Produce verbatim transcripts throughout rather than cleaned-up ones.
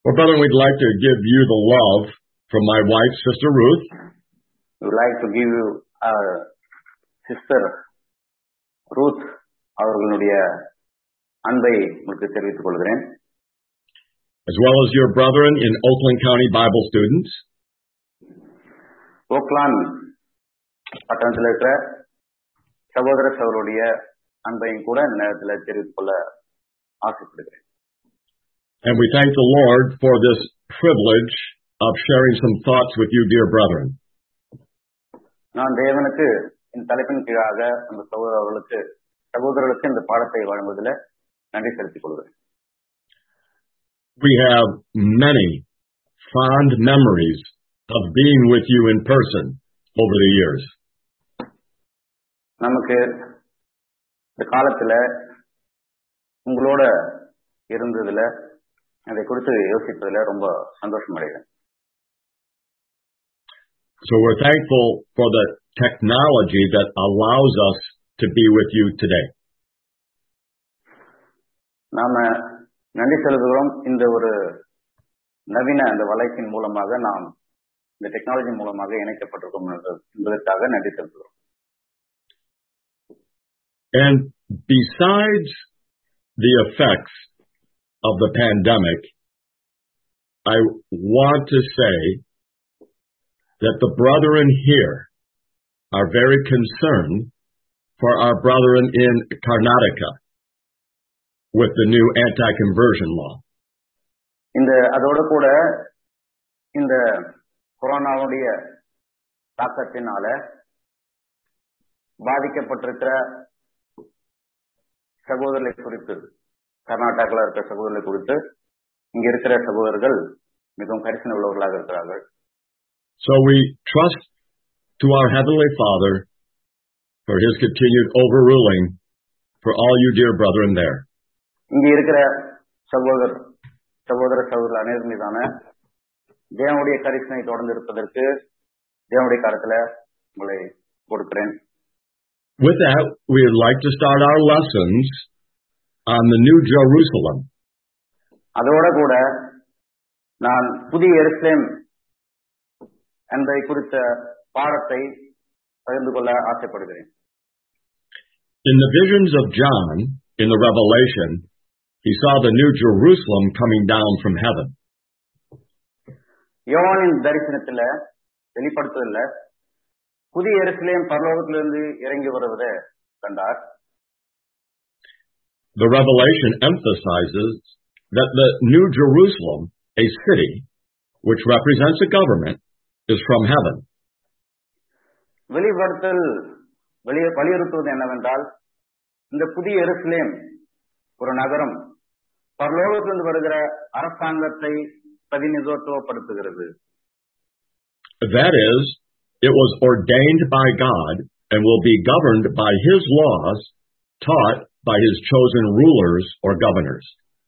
Well, brother, we'd like to give you the love from my wife, Sister Ruth. We would like to give you our sister Ruth அவர்களுடைய அன்பை உங்களுக்கு தெரிவித்துக் கொள்கிறேன். As well as your brethren in Oakland County Bible students. Oakland பட்டணத்தில் இருக்கிற சகோதர சகோதரருடைய அன்பையும் கூட இந்த நேரத்தில் தெரிவித்துக் கொள்ள ஆசைப்படுகிறேன். And we thank the Lord for this privilege of sharing some thoughts with you, dear brethren. நான் தேவனுக்கு இந்த தலைப்பின் கீழாக அந்த சகோதரர்களுக்கு சகோதரர்களுக்கு இந்த பாடத்தை வழங்குவதில் நன்றி செலுத்திக் கொள்கிறேன். We have many fond memories of being with you in person over the years. நமக்கு இந்த காலத்துல உங்களோட இருந்ததுல அதை குறித்து யோசிப்பதில் ரொம்ப சந்தோஷம் அடைகிறேன். So we're thankful for the technology that allows us to be with you today. நாம நன்றி செலுத்துகிறோம். இந்த ஒரு நவீன அந்த வலைப்பின் மூலமாக நாம் இந்த டெக்னாலஜி மூலமாக இணைக்கப்பட்டிருக்கோம் என்பதற்காக நன்றி செலுத்துகிறோம். And besides the effects of the pandemic, I want to say that the brethren here are very concerned for our brethren in Karnataka with the new anti-conversion law. இந்த அதோட கூட இந்த கொரோனாவுடைய தாக்கத்தினால பாதிக்கப்பட்டிருக்கிற சகோதரர்களை குறித்து கர்நாடகாவில் இருக்கிற சகோதரர்களை குறித்து இங்க இருக்கிற சகோதரர்கள் மிகவும் கரிசனை உள்ளவர்களாக இருக்கிறார்கள். So we trust to our Heavenly Father for His continued overruling for all you dear brethren there. இங்க இருக்கிற சகோதர சகோதர சகோதரர் அனைவர் மீதான தேவனுடைய கரிசனை தொடர்ந்து இருப்பதற்கு தேவனுடைய கரத்துல உங்களை கொடுக்கிறேன். With that, we would like to start our lessons on the New Jerusalem. அதோட கூட நான் புதிய எருசலேம் என்பதை குறித்த பாடத்தை பகிர்ந்து கொள்ள ஆசைப்படுகிறேன். In the visions of John in the Revelation, he saw the New Jerusalem coming down from heaven. யோவானின் தரிசனத்துல வெளிப்படுத்துதல்ல புதிய எருசலேம் பரலோகத்திலிருந்து இறங்கி வருவதை கண்டார். The Revelation emphasizes that the New Jerusalem, a city which represents a government, is from heaven. வெளிப்படுத்தல் வலியுறுத்துவது என்னவென்றால் இந்த புதிய எருசலேம் ஒரு நகரம் பரலோகத்திலிருந்து வருகிற அரசாங்கத்தை பிரதிநிதித்துவப்படுத்துகிறது. That is, it was ordained by God and will be governed by His laws taught by His chosen rulers or governors.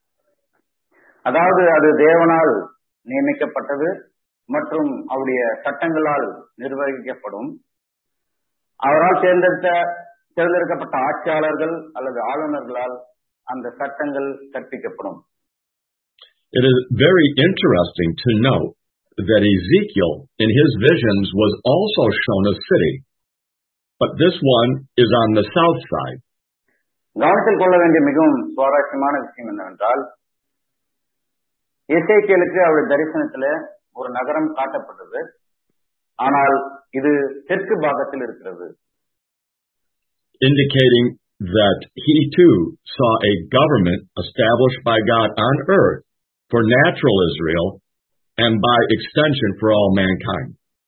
அதாவது அது தேவனால் நியமிக்கப்பட்டது மற்றும் அவருடைய சட்டங்களால் நிர்வகிக்கப்படும். அவரால் தேர்ந்தெடுத்த தேர்ந்தெடுக்கப்பட்ட ஆட்சியாளர்கள் அல்லது ஆளுநர்களால் அந்த சட்டங்கள் கற்பிக்கப்படும். It is very interesting to note that Ezekiel in his visions was also shown a city, but this one is on the south side. கவனத்தில் கொள்ள வேண்டிய மிகவும் சுவாரஸ்யமான விஷயம் என்னவென்றால் எசேக்கியேலுக்கு அவருடைய தரிசனத்துல ஒரு நகரம் காட்டப்பட்டது, ஆனால் இது தெற்கு பாகத்தில் இருக்கிறது. Indicating that he too saw a government established by God on earth for natural Israel and by extension for all mankind.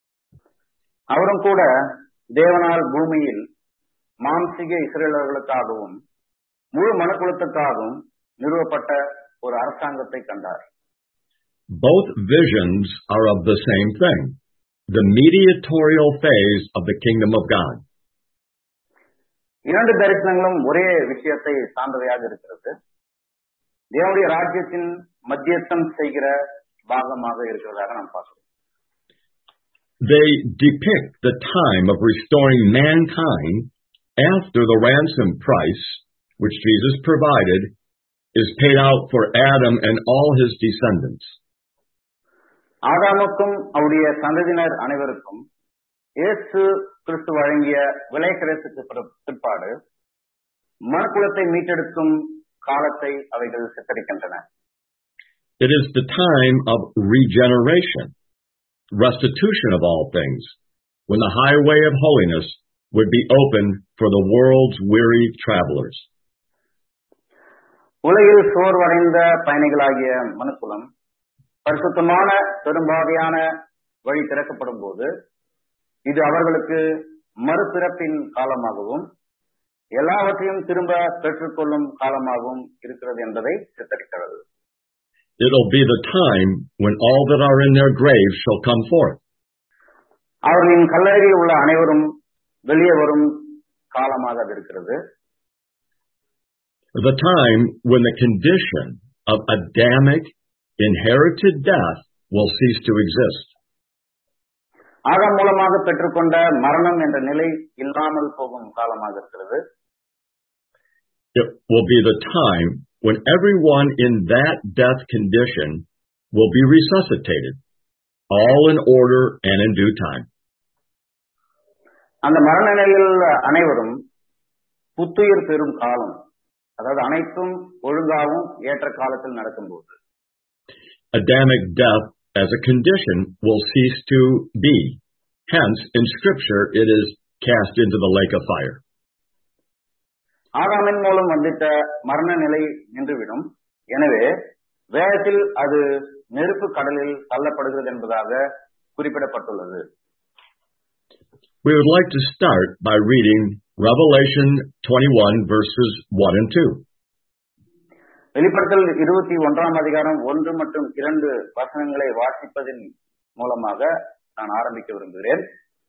அவரும் கூட தேவனால் பூமியில் மாம்சீக இஸ்ரேலர்களுக்காகவும் முழு மனுக்குலத்துக்காகவும் நிறுவப்பட்ட ஒரு அரசாங்கத்தை கண்டார். Both visions are of the same thing, the mediatorial phase of the kingdom of God. இரண்டு தரிசனங்களும் ஒரே விஷயத்தை சார்ந்தவையாக இருக்கிறது. தேவனுடைய ராஜ்யத்தின் மத்தியஸ்தம் செய்கிற பாகமாக இருக்கிறதாக நாம் பார்க்கிறோம். They depict the time of restoring mankind after the ransom price, which Jesus provided, is paid out for Adam and all his descendants. ஆதாமுக்கும் அவருடைய சந்ததியினர் அனைவருக்கும் இயேசு கிறிஸ்து வழங்கிய விலை கிடைத்ததுக்கு பிற்பாடு மனுக்குலத்தை மீட்டெடுக்கும் காலத்தை அவைகள் சித்தரிக்கின்றன. It is the time of regeneration, restitution of all things, when the highway of holiness would be open for the world's weary travelers. உலகில் சோர்வடைந்த பயணிகளாகிய மனுக்குலம் பரிசுத்தமான பெரும்பாதையான வழி திறக்கப்படும் போது இது அவர்களுக்கு மறுபிறப்பின் காலமாகவும் எல்லாவற்றையும் திரும்ப பெற்றுக்கொள்ளும் காலமாகவும் இருக்கிறது என்பதை சித்தரிக்கிறது. It'll be the time when all that are in their graves shall come forth. அவர்களின் கல்லறையில் உள்ள அனைவரும் வெளியே வரும் காலமாக அது இருக்கிறது. The time when the condition of Adamic inherited death will cease to exist. ஆதாம் மூலமாக பெற்றுக்கொண்ட மரணம் என்ற நிலை இல்லாமல் போகும் காலமாக இருக்கிறது. It will be the time when everyone in that death condition will be resuscitated, all in order and in due time. அந்த மரண நிலையில் அனைவரும் புத்துயிர் பெறும் காலம், அதாவது அனைத்தும் ஒழுங்காகவும் ஏற்ற காலத்தில் நடக்கும்போது. Adamic death as a condition will cease to be. Hence, in Scripture, it is cast into the lake of fire. ஆதாமின் மூலம் வந்துட்ட மரண நிலை நின்றுவிடும். எனவே வேதத்தில் அது நெருப்பு கடலில் தள்ளப்படுகிறது என்பதாக குறிப்பிடப்பட்டுள்ளது. We would like to start by reading Revelation twenty-one verses one and two. வெளிப்படுத்தல் இருபத்தி ஒன்றாம் அதிகாரம் ஒன்று மற்றும் இரண்டு வசனங்களை வாசிப்பதன் மூலமாக நான் ஆரம்பிக்க விரும்புகிறேன்.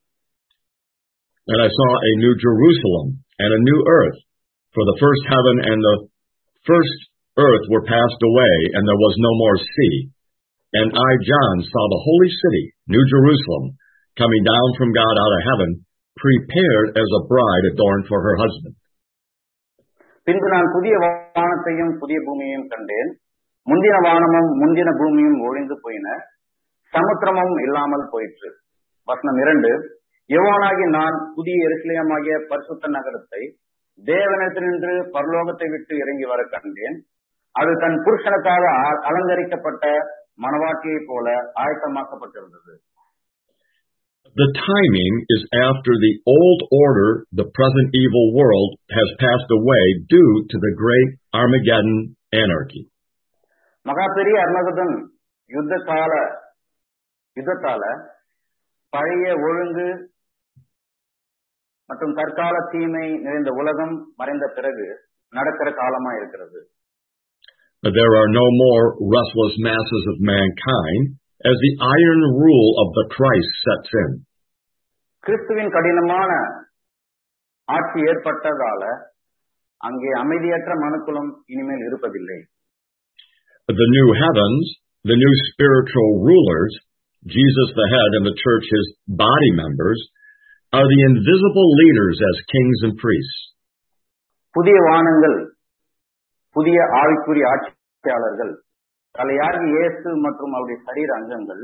And I saw a new Jerusalem and a new earth, for the first heaven and the first earth were passed away, and there was no more sea. And I, John, saw the holy city, New Jerusalem, coming down from God out of heaven, prepared as a bride adorned for her husband. பின்பு நான் புதிய வானத்தையும் புதிய பூமியையும் கண்டேன். முந்தின வானமும் முந்தின பூமியும் ஒழிந்து போயின, சமுத்திரமும் இல்லாமல் போயிற்று. வசனம் இரண்டு, யோவானாகி நான் புதிய எருசலேமாகிய பரிசுத்த நகரத்தை தேவனிடத்தினின்று பரலோகத்தை விட்டு இறங்கி வர கண்டேன். அது தன் புருஷனுக்காக அலங்கரிக்கப்பட்ட மணவாட்டியை போல ஆயத்தமாக்கப்பட்டிருந்தது. The timing is after the old order, the present evil world, has passed away due to the great Armageddon anarchy. மகா பெரிய அர்மகதன் யுத்த கால யுத்தத்தால பழைய ஒழுங்கு மற்றும் தற்கால தீமை நிறைந்த உலகம் மறைந்த பிறகு நடக்கிற காலமா இருக்கிறது. There are no more restless masses of mankind as the iron rule of the Christ sets in. கிறிஸ்துவின் கடினமான ஆட்சி ஏற்பட்டதால அங்கே அமைதியற்ற மனுக்குலம் இனிமேல் இருப்பதில்லை. The new heavens, the new spiritual rulers, Jesus the head and the church his body members, are the invisible leaders as kings and priests. புதிய வானங்கள், புதிய ஆவிக்குரிய ஆட்சியாளர்கள், தலையாகி இயேசு மற்றும் அவருடைய சரீர அங்கங்கள்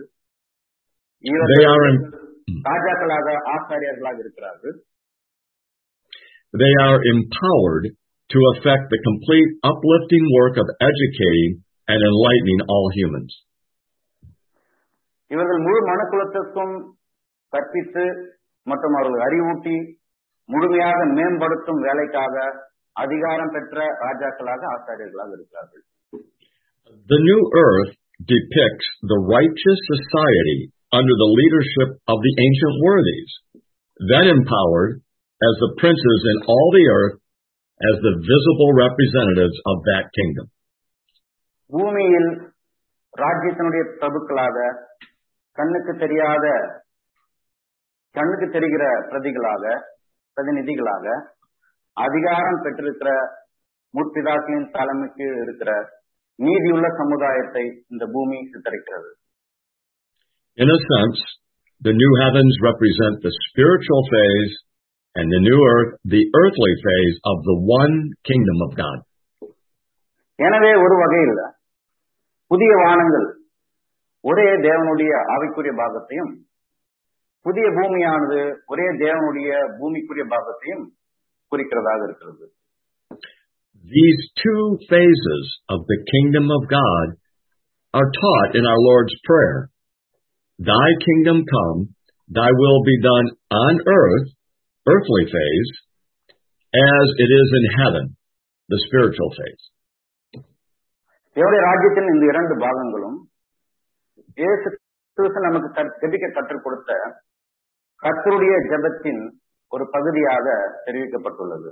ராஜாக்களாக ஆசாரியர்களாக இருக்கிறார்கள். They are empowered to effect the complete uplifting work of educating and enlightening all humans. இவர்கள் முழு மனுக்குலத்திற்கும் கற்பித்து மற்றும் அவர்கள் அறிவூட்டி முழுமையாக மேம்படுத்தும் வேலைக்காக அதிகாரம் பெற்ற ராஜாக்களாக ஆசாரியர்களாக இருக்கிறார்கள். The new earth depicts the righteous society under the leadership of the ancient worthies, then empowered as the princes in all the earth as the visible representatives of that kingdom. பூமியில் ராஜ்யத்தினுடைய பிரபுக்களாக கண்ணுக்கு தெரியாத கண்ணுக்கு தெரிகிற பிரதிகளாக பிரதிநிதிகளாக அதிகாரம் பெற்றிருக்கிற முற்பிதாக்களின் தலைமைக்கு இருக்கிற நீதியுள்ள சமுதாயத்தை இந்த பூமி சித்தரிக்கிறது. In a sense, the new heavens represent the spiritual phase and the new earth the earthly phase of the one kingdom of God. எனவே ஒரு வகையில் புதிய வானங்கள் ஒரே தேவனுடைய ஆவிக்குரிய பாகத்தையும், புதிய பூமியானது ஒரே தேவனுடைய பூமிக்குரிய பாகத்தையும் குறிக்கிறதாக இருக்கிறது. These two phases of the kingdom of God are taught in our Lord's Prayer. Thy kingdom come, thy will be done on earth, earthly phase, as it is in heaven, the spiritual phase. தேவனுடைய ராஜ்யத்தின் இந்த இரண்டு பாகங்களும் இயேசு கிறிஸ்து நமக்கு ஜெபிக்க கற்றுக் கொடுத்த கர்த்தருடைய ஜெபத்தின் ஒரு பகுதியாக தெரிவிக்கப்பட்டுள்ளது.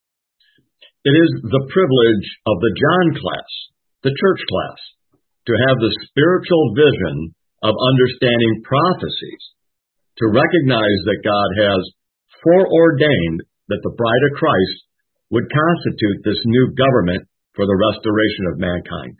It is the privilege of the John class, the church class, to have the spiritual vision of understanding prophecies, to recognize that God has foreordained that the bride of Christ would constitute this new government for the restoration of mankind.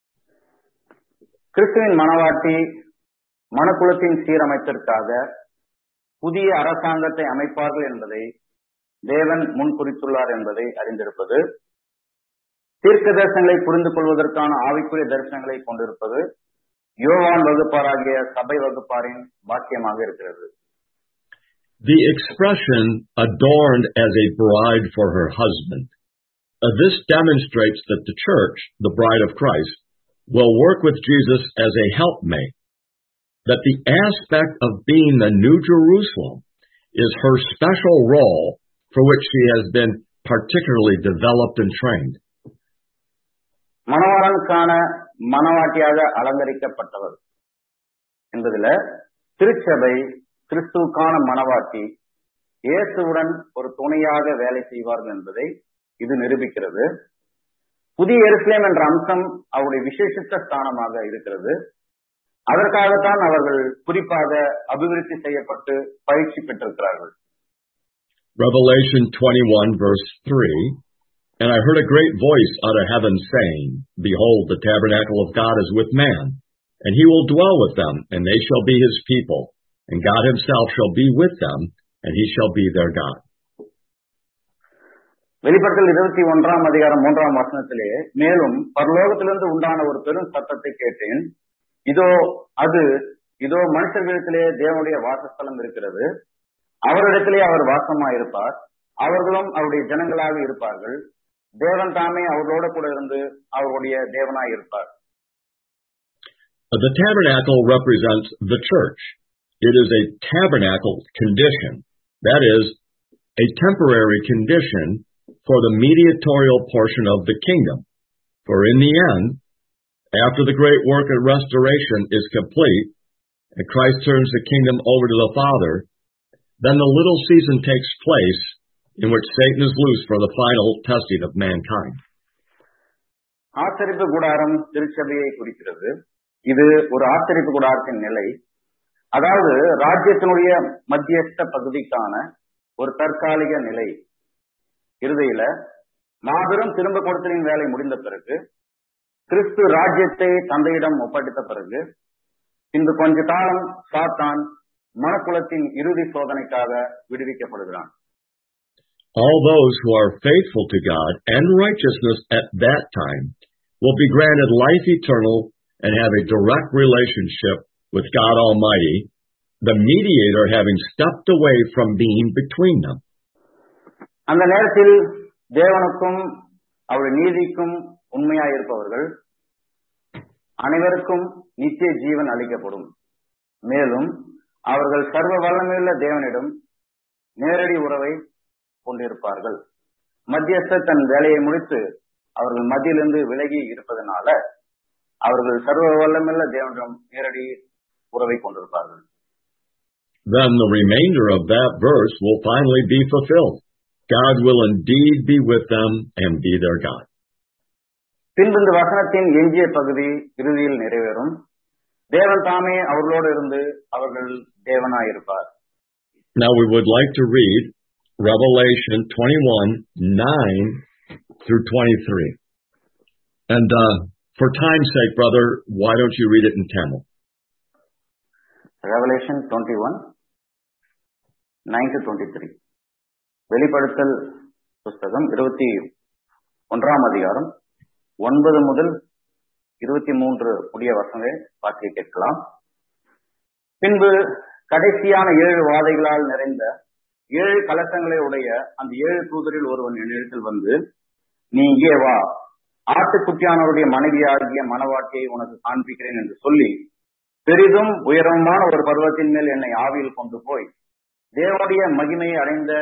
கிறிஸ்துவின் மனவாட்டி மனக்குலத்தின் சீரமைப்பிற்காக புதிய அரசாங்கத்தை அமைப்பார்கள் என்பதை தேவன் முன் குறித்துள்ளார் என்பதை அறிந்திருப்பது, தீர்க்க தரிசனங்களை புரிந்து கொள்வதற்கான ஆவிக்குரிய தரிசனங்களை கொண்டிருப்பது யோவான் வகுப்பாராகிய சபை வகுப்பாரின் பாக்கியமாக இருக்கிறது. The expression adorned as a bride for her husband. Uh, this demonstrates that the church, the bride of Christ, will work with Jesus as a helpmate, that the aspect of being the New Jerusalem is her special role for which she has been particularly developed and trained. மணவாளனுக்கான மணவாட்டியாக அலங்கரிக்கப்பட்டவர் என்பதில் திருச்சபை கிறிஸ்துவுக்கான மணவாட்டி இயேசுவுடன் ஒரு துணையாக வேலை செய்வார்கள் என்பதை இது நிரூபிக்கிறது. புதிய எருசலேம் என்ற அம்சம் அவருடைய விசேஷித்த ஸ்தானமாக இருக்கிறது. அதற்காகத்தான் அவர்கள் குறிப்பாக அபிவிருத்தி செய்யப்பட்டு பயிற்சி பெற்றிருக்கிறார்கள். Revelation twenty-one verse three, and I heard a great voice out of heaven saying, Behold, the tabernacle of God is with man, and he will dwell with them, and they shall be his people, and God himself shall be with them, and he shall be their God. வெளிப்படுத்தல் இருபத்தி ஒன்றாம் அதிகாரம் மூன்றாம் வசனத்திலே மேலும் பரலோகத்திலிருந்து உண்டான ஒரு பெரும் சத்தத்தை கேட்டேன். இதோ அது இதோ மனுஷர்களிடத்திலே தேவனுடைய வாசஸ்தலம் இருக்கிறது. அவரிடத்திலே அவர் வாசமாயிருப்பார். அவர்களும் அவருடைய ஜனங்களாக இருப்பார்கள். தேவன் தாமே அவர்களோட கூட இருந்து அவருடைய தேவனாய் இருப்பார். The tabernacle represents the church. It is a tabernacle condition. That is, a temporary condition for the mediatorial portion of the kingdom. For in the end, after the great work of restoration is complete, and Christ turns the kingdom over to the Father, then the little season takes place in which Satan is loose for the final testing of mankind. ஆசரிப்பு கூடாரம் திருச்சபையை குறிக்கிறது. இது ஒரு ஆசரிப்பு கூடாரத்தின் நிலை, அதாவது ராஜ்யத்தினுடைய மத்தியஸ்த பகுதிக்கான ஒரு தற்காலிக நிலை. இறுதியில மாபெரும் திரும்ப கொடுத்தலின் வேலை முடிந்த பிறகு, கிறிஸ்து ராஜ்யத்தை தந்தையிடம் ஒப்படைத்த பிறகு, இன்று கொஞ்ச காலம் சாத்தான் மனக்குலத்தின் இறுதி சோதனைக்காக விடுவிக்கப்படுகிறான். All those who are faithful to God and righteousness at that time will be granted life eternal and have a direct relationship with God Almighty, the mediator having stepped away from being between them. அந்த நேரத்தில் தேவனுக்கும் அவருடைய நீதிக்கும் உண்மையாயிருப்பவர்கள் அனைவருக்கும் நித்திய ஜீவன் அளிக்கப்படும். மேலும் அவர்கள் சர்வ வல்லமையுள்ள தேவனிடம் நேரடி உறவை கொண்டிருப்பார்கள். மத்தியஸ்த தன் வேலையை முடித்து அவர்கள் மத்தியிலிருந்து விலகி இருப்பதனால அவர்கள் சர்வ வல்லமையுள்ள தேவனிடம் நேரடி உறவை கொண்டிருப்பார்கள். Then the remainder of that verse will finally be fulfilled. God will indeed be with them and be their God. பின்பு இந்த வசனத்தின் எஞ்சிய பகுதி இறுதியில் நிறைவேறும். தேவன் தாமே அவர்களோடு இருந்து அவர்கள் தேவனாயிருப்பார். Now we would like to read Revelation twenty-one, nine through twenty-three. And uh, for time's sake, brother, why don't you read it in Tamil? Revelation twenty-one, nine to twenty-three. வெளிப்படுத்தல் புஸ்தகம் இருபத்தி ஒன்றாம் அதிகாரம் ஒன்பது முதல் இருபத்தி மூன்று புதிய வசனங்களை வாசிக்க கேட்கலாம். பின்பு கடைசியான ஏழு வாதைகளால் நிறைந்த ஏழு கலசங்களை உடைய அந்த ஏழு தூதரில் ஒருவன் என்னிடத்தில் வந்து, நீ இங்கே வா, ஆட்டுக்குட்டியானவருடைய மனைவியாகிய மணவாட்டியை உனக்கு காண்பிக்கிறேன் என்று சொல்லி பெரிதும் உயரமான ஒரு பர்வத்தின் மேல் என்னை ஆவியில் கொண்டு போய் தேவனுடைய மகிமையை அடைந்த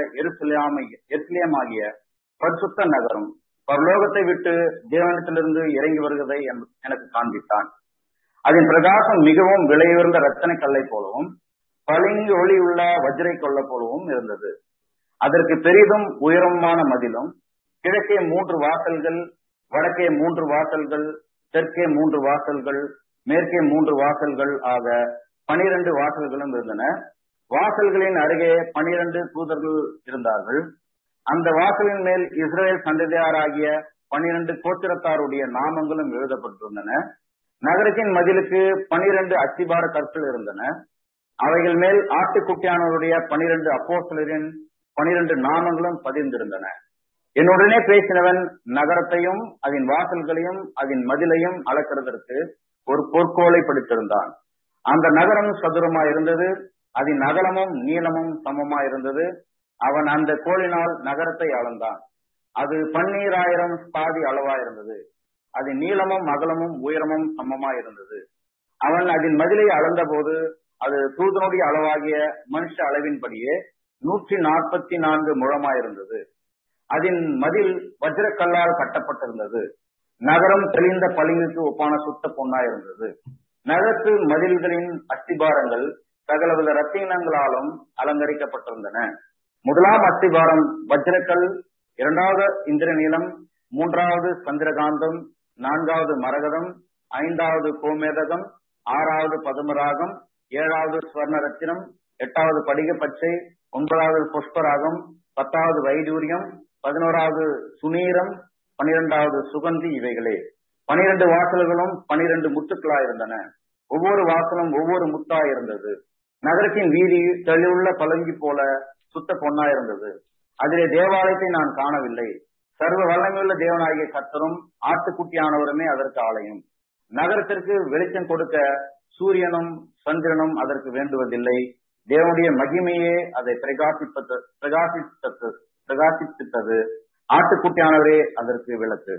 எருசலேமாகிய பரிசுத்த நகரம் பரலோகத்தை விட்டு தேவனிடத்திலிருந்து இறங்கி வருவதை எனக்கு காண்பித்தான். அதன் பிரகாசம் மிகவும் விலையுயர்ந்த ரத்தன கல்லை போலவும் பளிங்கு ஒளி உள்ள வஜ்ரை கொள்ள போலவும் இருந்தது. அதற்கு பெரிதும் உயரமான மதிலும், கிழக்கே மூன்று வாசல்கள், வடக்கே மூன்று வாசல்கள், தெற்கே மூன்று வாசல்கள், மேற்கே மூன்று வாசல்கள் ஆக பனிரெண்டு வாசல்களும் இருந்தன. வாசல்களின் அருகே பனிரெண்டு தூதர்கள் இருந்தார்கள். அந்த வாசலின் மேல் இஸ்ரேல் சந்ததியாராகிய பனிரெண்டு கோத்திரத்தாருடைய நாமங்களும் எழுதப்பட்டிருந்தன. நகரத்தின் மதிலுக்கு பனிரெண்டு அஸ்திபார கற்கள் இருந்தன. அவைகள் மேல் ஆட்டுக்குட்டியானவருடைய பனிரெண்டு அப்போஸ்தலரின் பனிரெண்டு நாமங்களும் பதிந்திருந்தன. என்னுடனே பேசினவன் நகரத்தையும் அதன் வாசல்களையும் அதன் மதிலையும் அளக்கிறதற்கு ஒரு பொற்கோலை பிடித்திருந்தான். அந்த நகரம் சதுரமாயிருந்தது, அதன் அகலமும் நீளமும் சமமாயிருந்தது. அவன் அந்த கோலினால் நகரத்தை அளந்தான். அது பன்னீராயிரம் பாதி அளவாயிருந்தது. அது நீளமும் அகலமும் உயரமும் சமமாயிருந்தது. அவன் அதன் மதிலை அளந்த போது அது தூதனுடைய அளவாகிய மனுஷ அளவின்படியே நூற்றி நாற்பத்தி நான்கு முழமாயிருந்தது. அதன் மதில் வஜ்ரக்கல்லால் கட்டப்பட்டிருந்தது. நகரம் தெளிந்த பளிங்குக்கு ஒப்பான சுத்த பொன்னாயிருந்தது. நகரத்து மதில்களின் அஸ்திபாரங்கள் சகலவித ரத்தினங்களாலும் அலங்கரிக்கப்பட்டிருந்தன. முதலாம் அஸ்திபாரம் வஜ்ரக்கல், இரண்டாவது இந்திரநீலம், மூன்றாவது சந்திரகாந்தம், நான்காவது மரகதம், ஐந்தாவது கோமேதகம், ஆறாவது பதுமராகம், ஏழாவது ஸ்வர்ண ரத்தினம், எட்டாவது படிக பச்சை, ஒன்பதாவது புஷ்பராகம், பத்தாவது வைடூரியம், பதினோராவது சுனீரம், பனிரெண்டாவது சுகந்தி. இவைகளே பனிரெண்டு வாசல்களும் பனிரெண்டு முத்துக்களாயிருந்தன. ஒவ்வொரு வாசலும் ஒவ்வொரு முத்தாயிருந்தது. நகரத்தின் வீதி தெளிவுள்ள பலங்கி போல சுத்த பொன்னாயிருந்தது. அதிலே தேவாலயத்தை நான் காணவில்லை. சர்வ வல்லமையுள்ள தேவனாகிய கர்த்தரும் ஆட்டுக்குட்டியானவருமே அதற்கு ஆலயம். நகரத்திற்கு வெளிச்சம் கொடுக்க சூரியனும் சந்திரனும் அதற்கு வேண்டுவதில்லை. தேவனுடைய மகிமையே அதை பிரகாசிப்பது பிரகாசித்தது பிரகாசித்தது ஆட்டுக்குட்டியானவரே அதற்கு விளக்கு.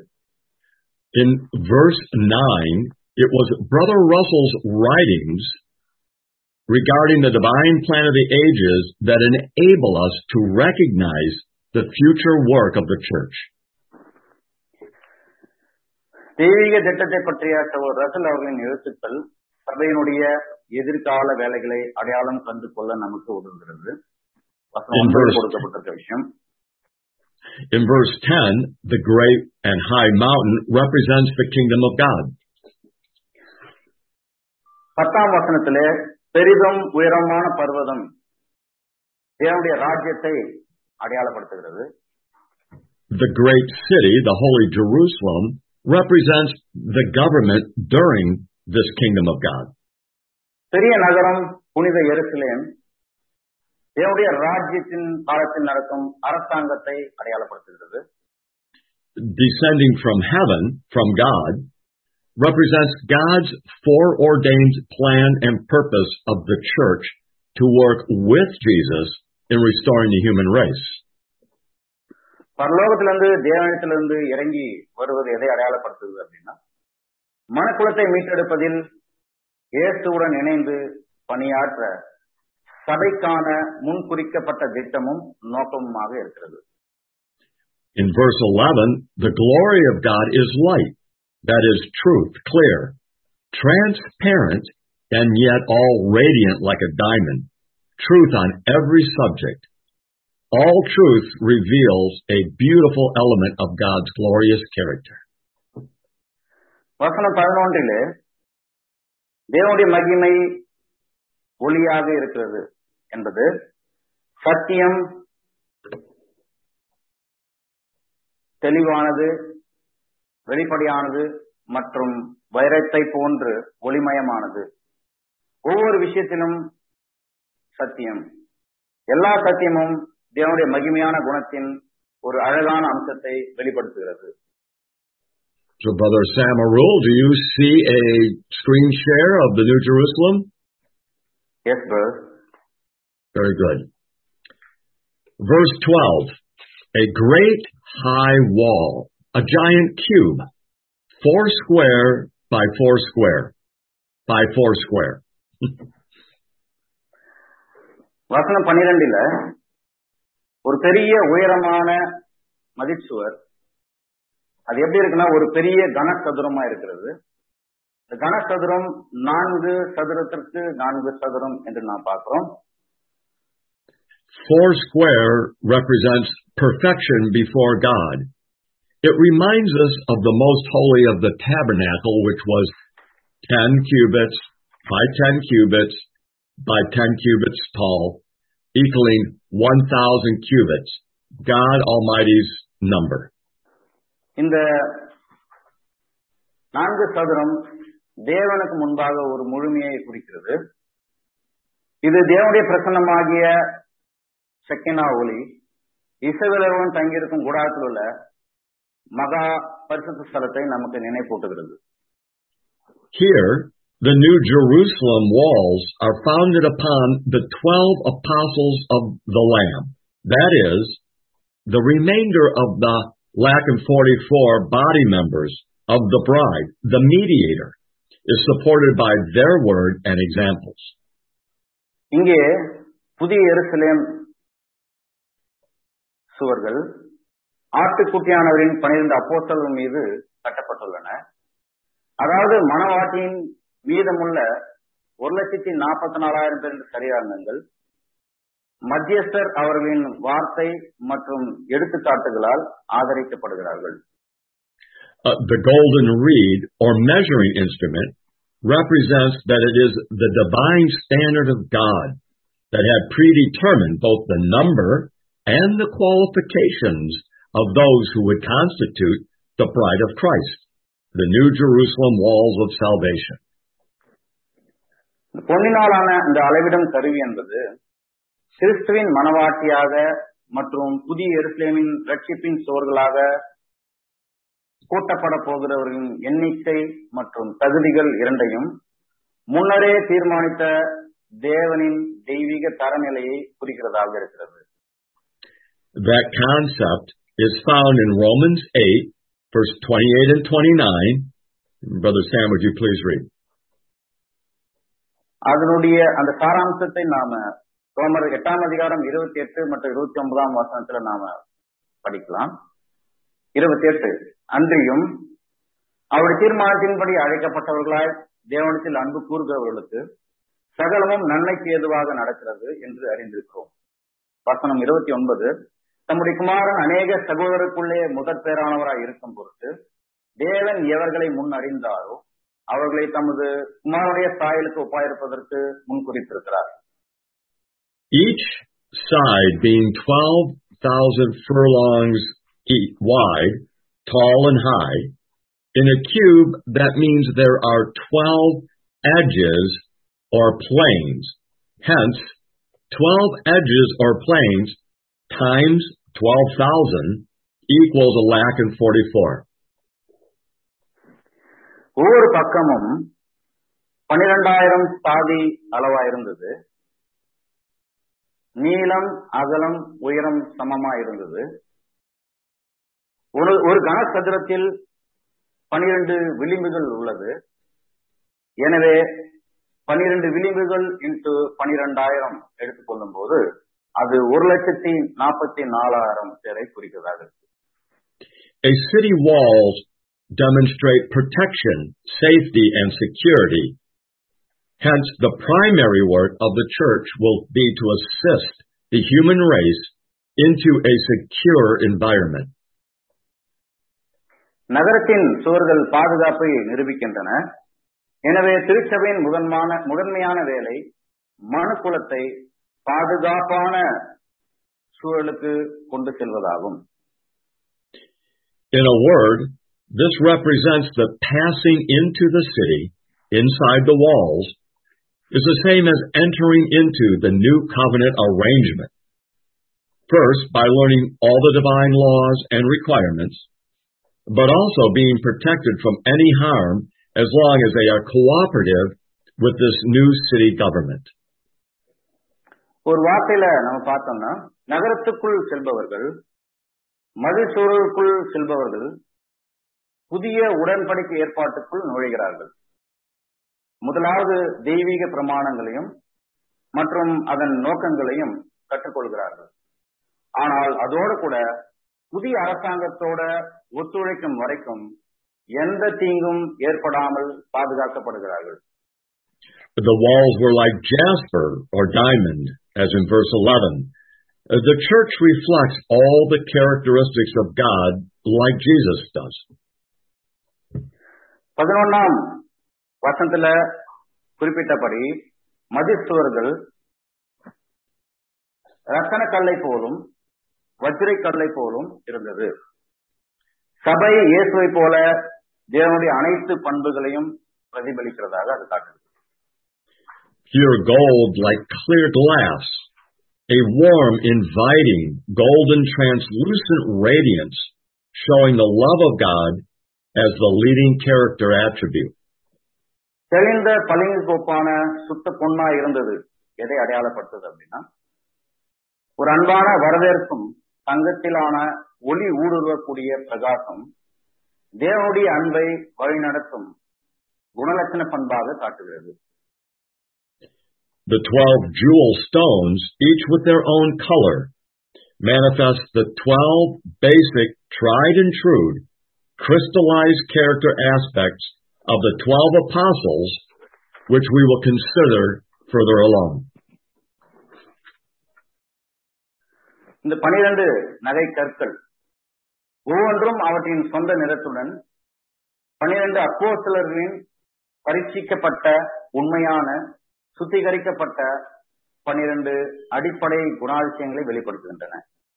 In verse nine, it was Brother Russell's writings regarding the divine plan of the ages that enable us to recognize the future work of the church. தெய்வீக திட்டத்தை பற்றிய சகோதரர் ரசல் அவர்களின் எழுத்துக்கள் சபையினுடைய எதிர்கால வேலைகளை அடையாளம் கண்டு கொள்ள நமக்கு உதவுகிறது. கொடுக்கப்பட்டிருக்க விஷயம். In verse ten, the great and high mountain represents the kingdom of God. பத்தாம் வசனத்திலே பெரிதும் உயரமான பர்வதம் தேவனுடைய ராஜ்யத்தை அடையாளப்படுத்துகிறது. The great city, the holy Jerusalem, represents the government during this kingdom of God. பெரிய நகரம் புனித எருசலேம் தேவனுடைய ராஜ்யத்தின் காலத்தில் நடக்கும் அரசாங்கத்தை அடையாளப்படுத்துகிறது. Descending from heaven, from God, represents God's foreordained plan and purpose of the church to work with Jesus in restoring the human race. பரலோகத்திலிருந்து தேவனிடத்திலிருந்து இறங்கி வருவது எதை அடையாளப்படுத்துகிறது அப்படின்னா, மனுக்குலத்தை மீட்டெடுப்பதில் இயேசுவுடன் இணைந்து பணியாற்ற சபைக்கான முன்குறிக்கப்பட்ட திட்டமும் நோக்கமுமாக இருக்கிறது. In verse eleven, the glory of God is light, that is truth, clear, transparent, and yet all radiant like a diamond, truth on every subject. All truth reveals a beautiful element of God's glorious character. வசனம் பதினொன்றிலே தேவனுடைய மகிமை ஒளியாக இருக்கிறது என்பது சத்தியம் தெளிவானது, வெளிப்படையானது மற்றும் வைரத்தை போன்று ஒளிமயமானது. ஒவ்வொரு விஷயத்திலும் சத்தியம், எல்லா சத்தியமும் தேவனுடைய மகிமையான குணத்தின் ஒரு அழகான அம்சத்தை வெளிப்படுத்துகிறது. So, Brother Sam Arul, do you see a screen share of the New Jerusalem? Yes, brother. Very good. Verse twelve, a great high wall, a giant cube, four square by four square by four square. வசனம் பன்னிரண்டுல ஒரு பெரிய உயரமான மதிச்சுவர், அது எப்படி இருக்குன்னா ஒரு பெரிய கனசதுரமா இருக்கிறது. இந்த கனசதுரம் நான்கு சதுரத்திற்கு நான்கு சதுரம் என்று நாம் பார்க்கிறோம். Four square represents perfection before God. It reminds us of the most holy of the tabernacle, which was ten cubits by ten cubits by ten cubits tall, equaling one thousand cubits, God Almighty's number. இந்த நான்கு சதுரம் தேவனுக்கு முன்பாக ஒரு முழுமையை குறிக்கிறது. இது தேவனுடைய பிரசன்னமாகிய செக்கினா ஒளி இஸ்ரவேலர்கள் தங்கியிருக்கும் கூடாரத்தில் உள்ள மகா பரிசுத்த ஸ்தலத்தை நமக்கு நினைப்பூட்டுகிறது. Here, the New Jerusalem walls are founded upon the twelve apostles of the Lamb. That is, the remainder of the one hundred forty-four body members of the bride, the mediator, is supported by their word and examples. இங்கே புதிய எருசலேம் சுவர்கள் ஆட்டுக்குட்டியானவரின் பன்னிரண்டு அப்போஸ்தலர்கள் மீது கட்டப்பட்டுள்ளன. அதாவது மணவாட்டியின் மீதமுள்ள ஒரு லட்சத்தி நாற்பத்தி நாலாயிரம் பேர் சரியானங்கள் மத்தியஸ்தர் அவர்களின் வார்த்தை மற்றும் எடுத்துக்காட்டுகளால் ஆதரிக்கப்படுகிறார்கள். Uh, the golden reed or measuring instrument represents that it is the divine standard of God that had predetermined both the number and the qualifications of those who would constitute the bride of Christ, the New Jerusalem walls of salvation. பொன்னினாலான இந்த அளவிடும் கருவி என்பது கிறிஸ்துவின் மனவாட்டியாக மற்றும் புதிய எருசலேமின் ரட்சிப்பின் சுவர்களாக கூட்டப்பட போகிறவர்களின் எண்ணிக்கை மற்றும் தகுதிகள் இரண்டையும் முன்னரே தீர்மானித்த தேவனின் தெய்வீக தரநிலையை குறிக்கிறதாக இருக்கிறது. That concept is found in Romans eight, verse twenty-eight and twenty-nine. Brother Sam, would you please read? அதனுடைய அந்த சாராம்சத்தை நாம ரோமர் எட்டாம் அதிகாரம் இருபத்தி எட்டு மற்றும் இருபத்தி ஒன்பதாம் வசனத்துல நாம படிக்கலாம். இருபத்தி எட்டு, அன்றியும் அவருடைய தீர்மானத்தின்படி அழைக்கப்பட்டவர்களாய் தேவனத்தில் அன்பு கூறுகிறவர்களுக்கு சகலமும் நன்மைக்கு ஏதுவாக நடக்கிறது என்று அறிந்திருக்கிறோம். வசனம் இருபத்தி ஒன்பது, தம்முடைய குமாரன் அநேக சகோதரருக்குள்ளே முதற் பேரானவராய் இருக்கும் பொருட்டு தேவன் எவர்களை முன் அறிந்தாரோ அவர்களை தமது குமாரனுடைய சாயலுக்கு ஒப்பாயிருப்பதற்கு முன் குறித்திருக்கிறார். Each side being twelve thousand furlongs wide, tall and high. In a cube, that means there are twelve edges or planes. Hence, twelve edges or planes times twelve thousand equals a lakh and forty-four. ஒவ்வொரு பக்கமும் பன்னிரெண்டாயிரம் பாதி அளவா இருந்தது. நீளம், அகலம், உயரம் சமமா இருந்தது. ஒரு ஒரு கனசதுரத்தில் பனிரெண்டு விளிம்புகள் உள்ளது. எனவே பனிரெண்டு விளிம்புகள் இன்டு பனிரெண்டாயிரம் எடுத்துக்கொள்ளும் போது அது ஒரு லட்சத்தி நாற்பத்தி நாலாயிரம் பேரை குறிக்கிறதாக இருக்கு. A city walls demonstrate protection, safety, and security. Hence, the primary work of the church will be to assist the human race into a secure environment. நகரத்தின் சுவர்கள் பாதுகாப்பை நிரூபிக்கின்றன. எனவே திருச்சபையின் முதன்மான முதன்மையான வேலை மனுக்குலத்தை பாதுகாப்பான சூழலுக்கு கொண்டு செல்வதாகும். In a word, this represents the passing into the city, inside the walls, is the same as entering into the new covenant arrangement. First, by learning all the divine laws and requirements, but also being protected from any harm as long as they are cooperative with this new city government. ஒரு வார்த்தையில நம்ம பார்த்தோம்னா, நகரத்துக்குள் செல்பவர்கள், மதிசூழலுக்குள் செல்பவர்கள் புதிய உடன்படிக்கை ஏற்பாட்டுக்குள் நுழைகிறார்கள். முதலாவது தெய்வீக பிரமாணங்களையும் மற்றும் அதன் நோக்கங்களையும் கற்றுக்கொள்கிறார்கள். ஆனால் அதோடு கூட புதிய அரசாங்கத்தோட ஒத்துழைக்கும் வரைக்கும் எந்த தீங்கும் ஏற்படாமல் பாதுகாக்கப்படுகிறார்கள். The walls were like jasper or diamond, as in verse eleven. The church reflects all the characteristics of God like Jesus does. பதினொன்னாம் வசனத்துல குறிப்பிட்டபடி மதிசுவர்கள் ரத்தன கல்லை போலும் வஜ்ரை கல்லை போலும் இருந்தது. சபை இயேசுவை போல தேவனுடைய அனைத்து பண்புகளையும் பிரதிபலிக்கிறதாக அது காட்டுது. Pure gold like clear glass, a warm, inviting, golden, translucent radiance showing the love of God as the leading character attribute. தெளிந்த பளிங்கு கோப்பான சுத்த பொன்னா இருந்தது. எதை அடையாளப்படுத்துது அப்படின்னா, ஒரு அன்பான வரவேற்கும் தங்கத்திலான ஒளி ஊடுருவக்கூடிய பிரகாசம் தேவனுடைய அன்பை வழிநடத்தும் குணலட்சண பண்பாக காட்டுகிறது. The twelve jewel stones, each with their own color, manifest the twelve basic, tried and true, crystallized character aspects of the twelve apostles, which we will consider further along. இந்த பனிரெண்டு நகை கற்கள் ஒவ்வொன்றும் அவற்றின் சொந்த நிறத்துடன் பனிரெண்டு அப்போஸ்தலர்களின் பரீட்சிக்கப்பட்ட உண்மையான சுத்திகரிக்கப்பட்ட பனிரெண்டு அடிப்படை குணாதிசயங்களை வெளிப்படுத்துகின்றன.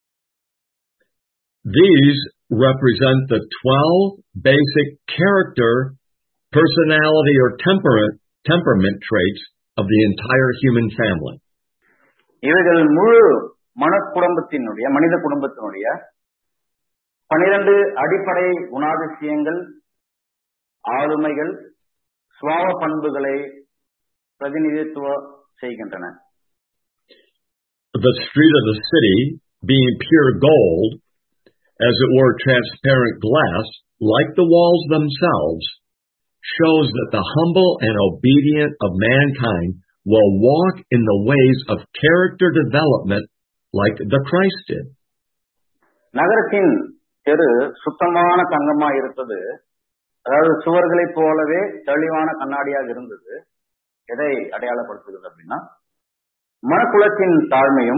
These represent the twelve basic character, personality, or temperament, temperament traits of the entire human family. இவைகள் முழு மன குடும்பத்தினுடைய மனித குடும்பத்தினுடைய பனிரெண்டு அடிப்படை குணாதிசயங்கள், ஆளுமைகள், சுபாவ பண்புகளை பிரதிநிதித்துவம் செய்கின்றன. The street of the city, being pure gold, as it were transparent glass, like the walls themselves, shows that the humble and obedient of mankind will walk in the ways of character development like the Christ did. நகரத்தின் தெரு சுத்தமான தங்கமா இருந்தது. அதாவது சுவர்களைப் போலவே தெளிவான கண்ணாடியாக இருந்தது. எதை அடையாளப்படுத்துகிறது அப்படின்னா, மனக்குலத்தின் தாழ்மையும்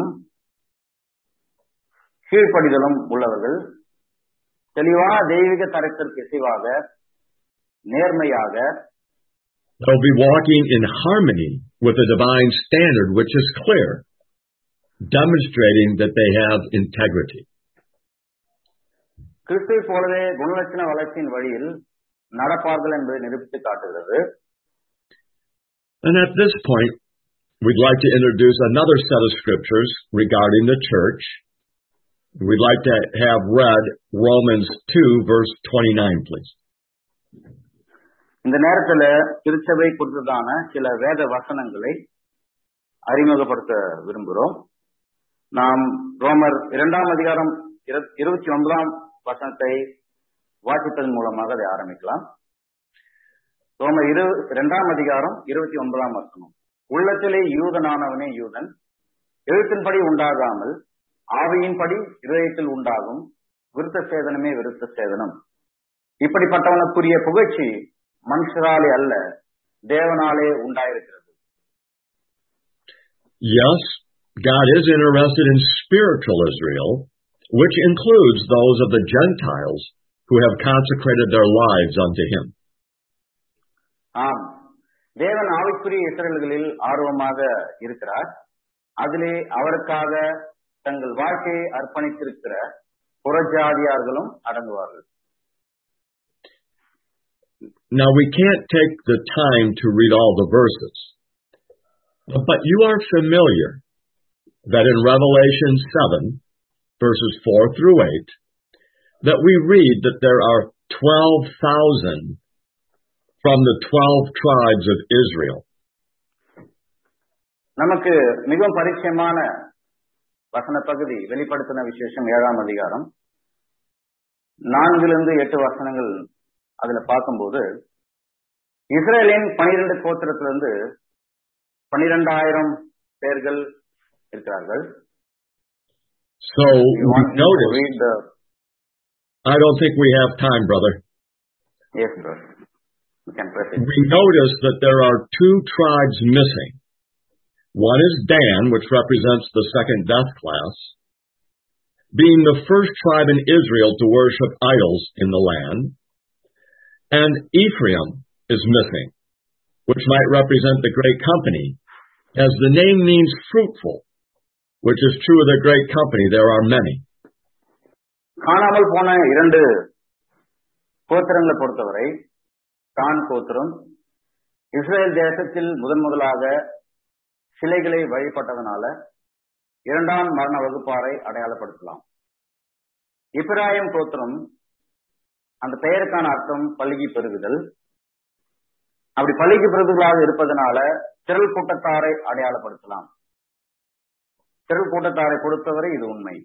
கீழ்ப்படிதலும் உள்ளவர்கள் தெளிவான தெய்வீக தரத்திற்கு இசைவாக நேர்மையாக they'll be walking in harmony with the divine standard, which is clear, demonstrating that they have integrity. கிறிஸ்துவை போலவே குணலட்சண வளர்ச்சியின் வழியில் நடப்பார்கள் என்பதை நிரூபித்து காட்டுகிறது. And at this point, we'd like to introduce another set of scriptures regarding the church. We'd like to have read Romans two, verse twenty-nine, please. இந்த நேரத்துல திருச்சபை குறித்ததான சில வேத வசனங்களை அறிமுகப்படுத்த விரும்புகிறோம். நாம் ரோமர் இரண்டாம் அதிகாரம் இருபத்தி ஒன்பதாம் வசனத்தை வாசிப்பதன் மூலமாக அதை ஆரம்பிக்கலாம். ரோமர் இரு இரண்டாம் அதிகாரம் இருபத்தி ஒன்பதாம் வசனம். உள்ளத்திலே யூதனானவனே யூதன், எழுத்தின்படி உண்டாகாமல் ஆவியின்படி இதயத்தில் உண்டாகும், விருத்த சேதனமே விருத்த சேதனம். இப்படிப்பட்டவனுக்குரிய புகழ்ச்சி மனுஷராலே அல்ல, தேவனாலே உண்டாயிருக்கிறது. Yes, God is interested in spiritual Israel, which includes those of the Gentiles who have consecrated their lives unto Him. ஆம், தேவன் ஆவிக்குரிய இஸ்ரவேல்களில் ஆர்வமாக இருக்கிறார். அதிலே அவருக்காக தங்கள் வாழ்க்கையை அர்ப்பணித்திருக்கிற புறஜாதியார்களும் அடங்குவார்கள். Now we can't take the time to read all the verses, but you are familiar that in Revelation seven, verses four through eight, that we read that there are twelve thousand from the twelve tribes of Israel. நமக்கு மிகவும் பரிச்சயமான வசன பகுதி வெளிப்படுத்தின விசேஷம் ஏழாம் அதிகாரம் நான்கிலிருந்து எட்டு வசனங்கள் அதுல பார்க்கும்போது இஸ்ரேலின் பனிரெண்டு கோத்திரத்திலிருந்து பனிரெண்டாயிரம் பேர்கள் இருக்கிறார்கள். So we notice, the... I don't think we have time, brother. Yes, brother. We can proceed. We notice that there are two tribes missing. One is Dan, which represents the second death class, being the first tribe in Israel to worship idols in the land, and Ephraim is missing, which might represent the great company, as the name means fruitful, which is true of the great company. There are many. காணாமல் போன இரண்டு கோத்திரங்களை பொறுத்தவரை தான் கோத்திரம் Israel தேசத்தில் முதன் முதலாக சிலைகளை வழிபட்டதனால இரண்டாம் மரண வகுப்பாரை அடையாளப்படுத்தலாம். இப்ராஹிம் கோத்திரம் அந்த பெயருக்கான அர்த்தம் பல்கி பெருகுதல். அப்படி பல்கி பெருகுதலாக இருப்பதனால திரள் கூட்டத்தாரை அடையாளப்படுத்தலாம். திரள் கூட்டத்தாரை பொறுத்தவரை இது உண்மை.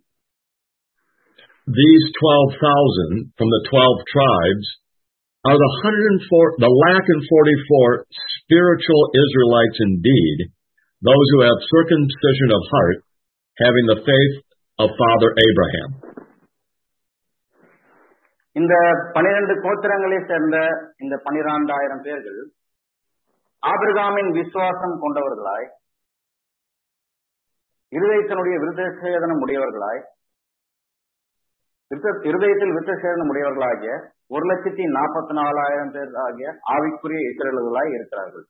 These twelve thousand from the twelve tribes are the one hundred four, the lakh and forty-four spiritual Israelites indeed, those who have circumcision of heart, having the faith of Father Abraham. இந்த பனிரெண்டு கோத்திரங்களை சேர்ந்த இந்த பனிரெண்டாயிரம் பேர்கள் ஆபிரகாமின் விசுவாசம் கொண்டவர்களாய், இருதயத்தினுடைய விருத்த சேதனம் உடையவர்களாய், இருதயத்தில் விருத்த சேதனம் உடையவர்களாகிய ஒரு லட்சத்தி நாற்பத்தி நாலாயிரம் பேர் ஆகிய ஆவிக்குரிய இஸ்ரவேலர்களாய் இருக்கிறார்கள்.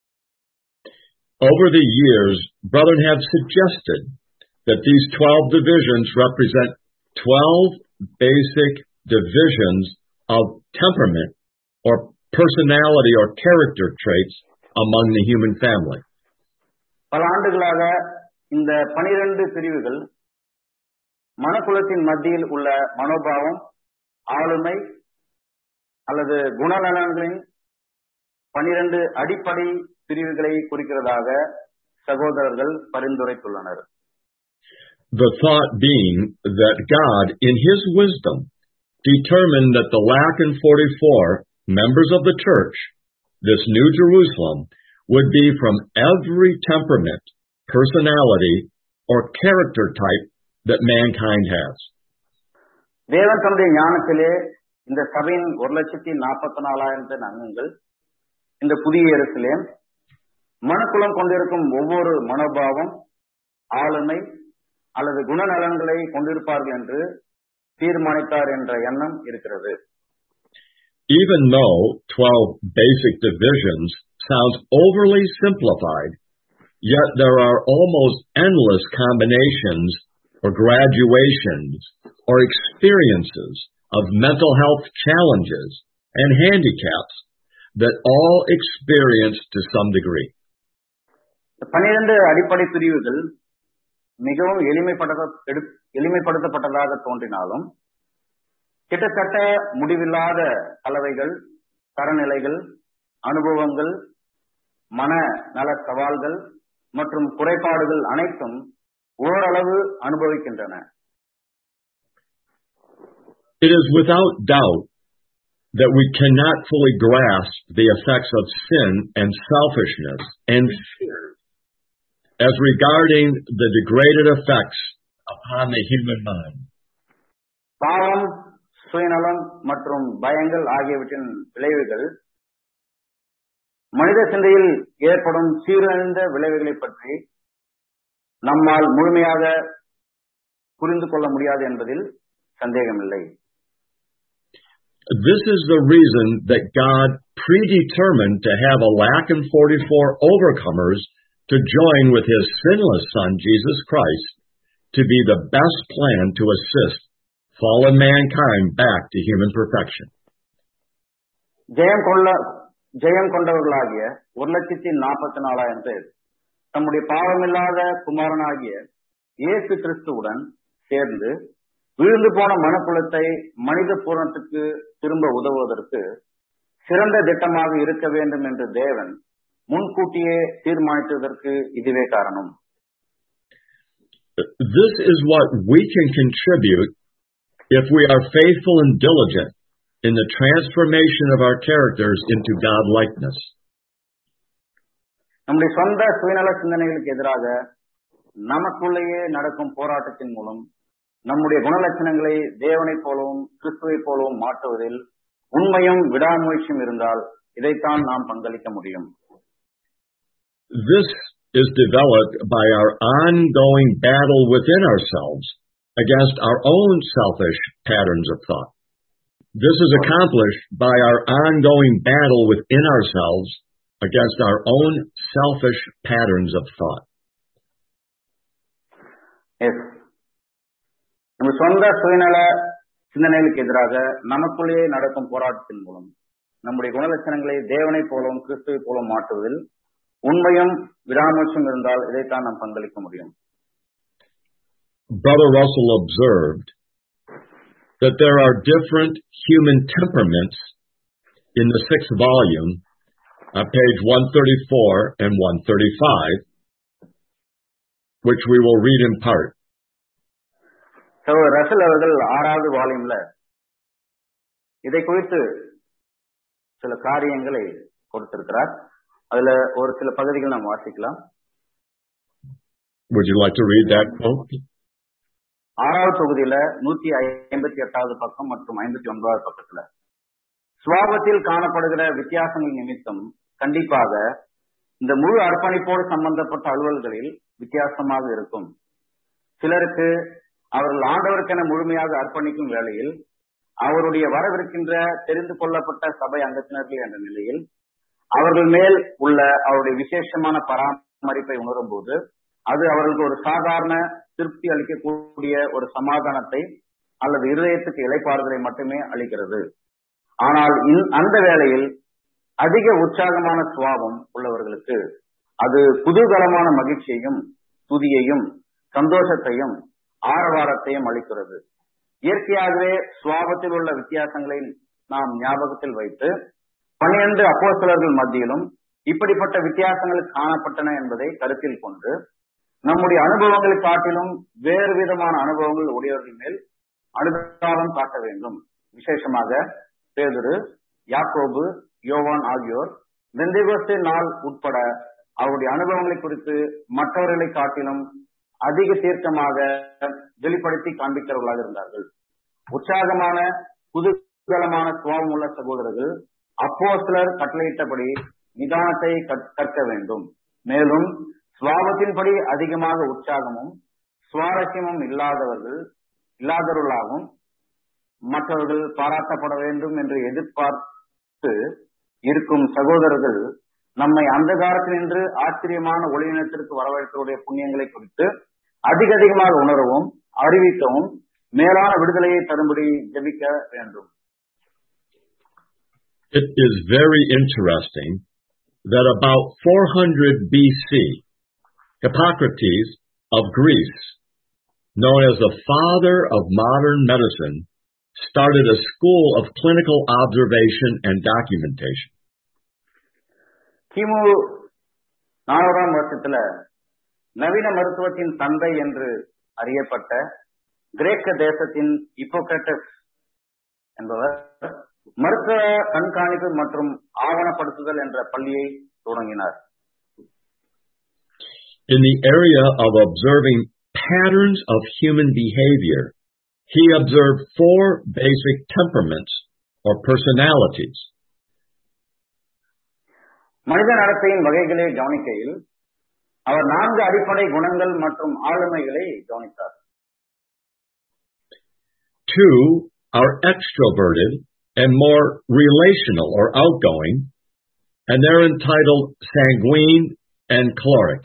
Over the years, brethren have suggested that these twelve divisions represent twelve basic divisions of temperament or personality or character traits among the human family. பல ஆண்டுகளாக இந்த பனிரெண்டு பிரிவுகள் மனக்குலத்தின் மத்தியில் உள்ள மனோபாவம், ஆளுமை அல்லது குணநலன்களின் பனிரெண்டு அடிப்படை பிரிவுகளை குறிக்கிறதாக சகோதரர்கள் பரிந்துரைத்துள்ளனர். The thought being that God, in His wisdom, determined that the lakh and forty-four members of the church, this New Jerusalem, would be from every temperament, personality, or character type that mankind has. தேவன் தம்முடைய ஞானத்திலே இந்த சபையின் ஒரு லட்சத்தி நாற்பத்தி நாலாயிரம் பேர் அங்கங்கள் இந்த புதிய எருசலேம் மனக்குலம் கொண்டிருக்கும் ஒவ்வொரு மனோபாவம், ஆளுமை அல்லது குணநலன்களை கொண்டிருப்பார்கள் என்று தீர்மானித்தார் என்ற எண்ணம் இருக்கிறது. Even though twelve basic divisions sounds overly simplified, yet there are almost endless combinations or graduations or experiences of mental health challenges and handicaps that all experience to some degree. பன்னிரண்டு அடிப்படை பிரிவுகள் மிகவும் எளிமைப்படுத்தப்பட்டதாக தோன்றினாலும் கிட்டத்தட்ட முடிவில்லாத கலவைகள், தரநிலைகள், அனுபவங்கள், மன நல சவால்கள் மற்றும் குறைபாடுகள் அனைத்தும் ஓரளவு அனுபவிக்கின்றன. It is without doubt that we cannot fully grasp the effects of sin and selfishness and fear as regarding the degraded effects upon the human mind. பாவம், சுயநலம் மற்றும் பயங்கள் ஆகியவற்றின் விளைவுகள் மனித சிந்தையில் ஏற்படும் சீரழிந்த விளைவுகளை பற்றி நம்மால் முழுமையாக புரிந்து கொள்ள முடியாது என்பதில் சந்தேகமில்லை. This is the reason that God predetermined to have a lakh and forty-four overcomers to join with His sinless Son, Jesus Christ, to be the best plan to assist fallen mankind back to human perfection. ஜெயம் கொள்ள ஜெயம் கொண்டவர்களாகிய ஒரு லட்சத்தி நாற்பத்தி நாலாயிரம் பேர் தம்முடைய பாவமில்லாத குமாரனாகிய இயேசு கிறிஸ்துவுடன் சேர்ந்து விழுந்து போன மனுக்குலத்தை மனித பூரணத்துக்கு திரும்ப உதவுவதற்கு சிறந்த திட்டமாக இருக்க வேண்டும் என்று தேவன் முன்கூட்டியே தீர்மானித்ததற்கு இதுவே காரணம். This is what we can contribute if we are faithful and diligent in the transformation of our characters into God-likeness. நம்முடைய சொந்த சுயநல சிந்தனைகளுக்கு எதிராக நமக்குள்ளேயே நடக்கும் போராட்டத்தின் மூலம் நம்முடைய குணலட்சணங்களை தேவனைப் போலவும் கிறிஸ்துவைப் போலவும் மாற்றுவதில் உண்மையும் விடாமுயற்சியும் இருந்தால் இதைத்தான் நாம் பங்களிக்க முடியும். This is developed by our ongoing battle within ourselves against our own selfish patterns of thought. This is accomplished by our ongoing battle within ourselves against our own selfish patterns of thought. Yes. நம்ம சொந்த சுயநல சிந்தனைகளுக்கு எதிராக நமக்குள்ளேயே நடக்கும் போராட்டத்தின் மூலம் நம்முடைய குணலட்சணங்களை தேவனைப் போலவும் கிறிஸ்துவை போலவும் மாற்றுவதில் உண்மையும் விடாமுயற்சியும் இருந்தால் இதைத்தான் நாம் பங்களிக்க முடியும். Brother Russell observed that there are different human temperaments in the sixth volume, on page one thirty-four and one thirty-five, which we will read in part. So, Russell அவர்கள் ஆறாவது வால்யூம்ல இதை குறித்து சில காரியங்களை கொடுத்திருக்கிறார். அதுல ஒரு சில பகுதிகள் நாம் வாசிக்கலாம். Would you like to read that quote? ஆறாவது தொகுதியில நூத்தி ஐம்பத்தி எட்டாவது பக்கம் மற்றும் ஐம்பத்தி ஒன்பதாவது பக்கத்துல சுவாபத்தில் காணப்படுகிற வித்தியாசங்கள் நிமித்தம் கண்டிப்பாக இந்த முழு அர்ப்பணிப்போடு சம்பந்தப்பட்ட அலுவல்களில் வித்தியாசமாக இருக்கும். சிலருக்கு அவர்கள் ஆண்டவருக்கென முழுமையாக அர்ப்பணிக்கும் வேளையில் அவருடைய வரவிருக்கின்ற தெரிந்து கொள்ளப்பட்ட சபை அங்கத்தினர்கள் என்ற நிலையில் அவர்கள் மேல் உள்ள அவருடைய விசேஷமான பராமரிப்பை உணரும் போது அது அவர்களுக்கு ஒரு சாதாரண திருப்தி அளிக்கக்கூடிய ஒரு சமாதானத்தை அல்லது இருதயத்துக்கு இளைப்பாறுதலை மட்டுமே அளிக்கிறது. ஆனால் அந்த வேளையில் அதிக உற்சாகமான சுவாபம் உள்ளவர்களுக்கு அது குதூகலமான மகிழ்ச்சியையும் துதியையும் சந்தோஷத்தையும் ஆரவாரத்தையும் அளிக்கிறது. இயற்கையாகவே சுவாபத்தில் உள்ள வித்தியாசங்களை நாம் ஞாபகத்தில் வைத்து பன்னிரண்டு அப்போஸ்தலர்கள் மத்தியிலும் இப்படிப்பட்ட வித்தியாசங்கள் காணப்பட்டன என்பதை கருத்தில் கொண்டு நம்முடைய அனுபவங்களை காட்டிலும் வேறு விதமான அனுபவங்கள் உடையவர்கள் மேல் அனுதாபம் காட்ட வேண்டும். விசேஷமாக பேதுரு, யாக்கோபு, யோவான் ஆகியோர் பெந்தேகோஸ்தே நாள் உட்பட அவருடைய அனுபவங்களை குறித்து மற்றவர்களை காட்டிலும் அதிக தீர்க்கமாக வெளிப்படுத்தி காண்பிக்கிறவர்களாக இருந்தார்கள். உற்சாகமான குதூகலமான சுவாபம் உள்ள சகோதரர்கள் அப்போஸ்தலர் கட்டளையிட்டபடி நிதானத்தை கற்க வேண்டும். மேலும் சுவாபத்தின்படி அதிகமாக உற்சாகமும் சுவாரஸ்யமும் இல்லாதவர்கள் இல்லாதவர்களாகவும் மற்றவர்கள் பாராட்டப்பட வேண்டும் என்று எதிர்பார்த்து இருக்கும் சகோதரர்கள் நம்மை அந்த காலத்தினின்று ஆச்சரியமான ஒளியினத்திற்கு வரவழைத்தவருடைய புண்ணியங்களை குறித்து அதிக அதிகமாக உணரவும் அறிவிக்கவும் மேலான விடுதலையை தரும்படி ஜெபிக்க வேண்டும். It is very interesting that about four hundred B C, Hippocrates of Greece, known as the father of modern medicine, started a school of clinical observation and documentation. கிமு நானூறாம் வருஷத்துல நவீன மருத்துவத்தின் தந்தை என்று அறியப்பட்ட கிரேக்க தேசத்தின் ஹிப்போக்ரட்டஸ் என்பவர் மருத்துவ கண்காணிப்பு மற்றும் ஆவணப்படுத்துதல் என்ற பள்ளியை தொடங்கினார். In the area of observing patterns of human behavior, he observed four basic temperaments or personalities. மனித நடத்தையின் வகைகளை கவனிக்கையில் அவர் நான்கு அடிப்படை குணங்கள் மற்றும் ஆளுமைகளை கவனித்தார். Two are extroverted and more relational or outgoing, and they're entitled sanguine and choleric.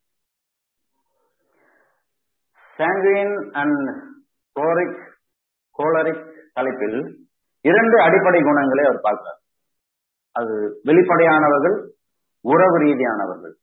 Sanguine and choleric, choleric தலைப்பில் இரண்டு அடிப்படை குணங்களை அவர் பார்க்கிறார். அது வெளிப்படையானவர்கள், உறவு ரீதியானவர்கள்.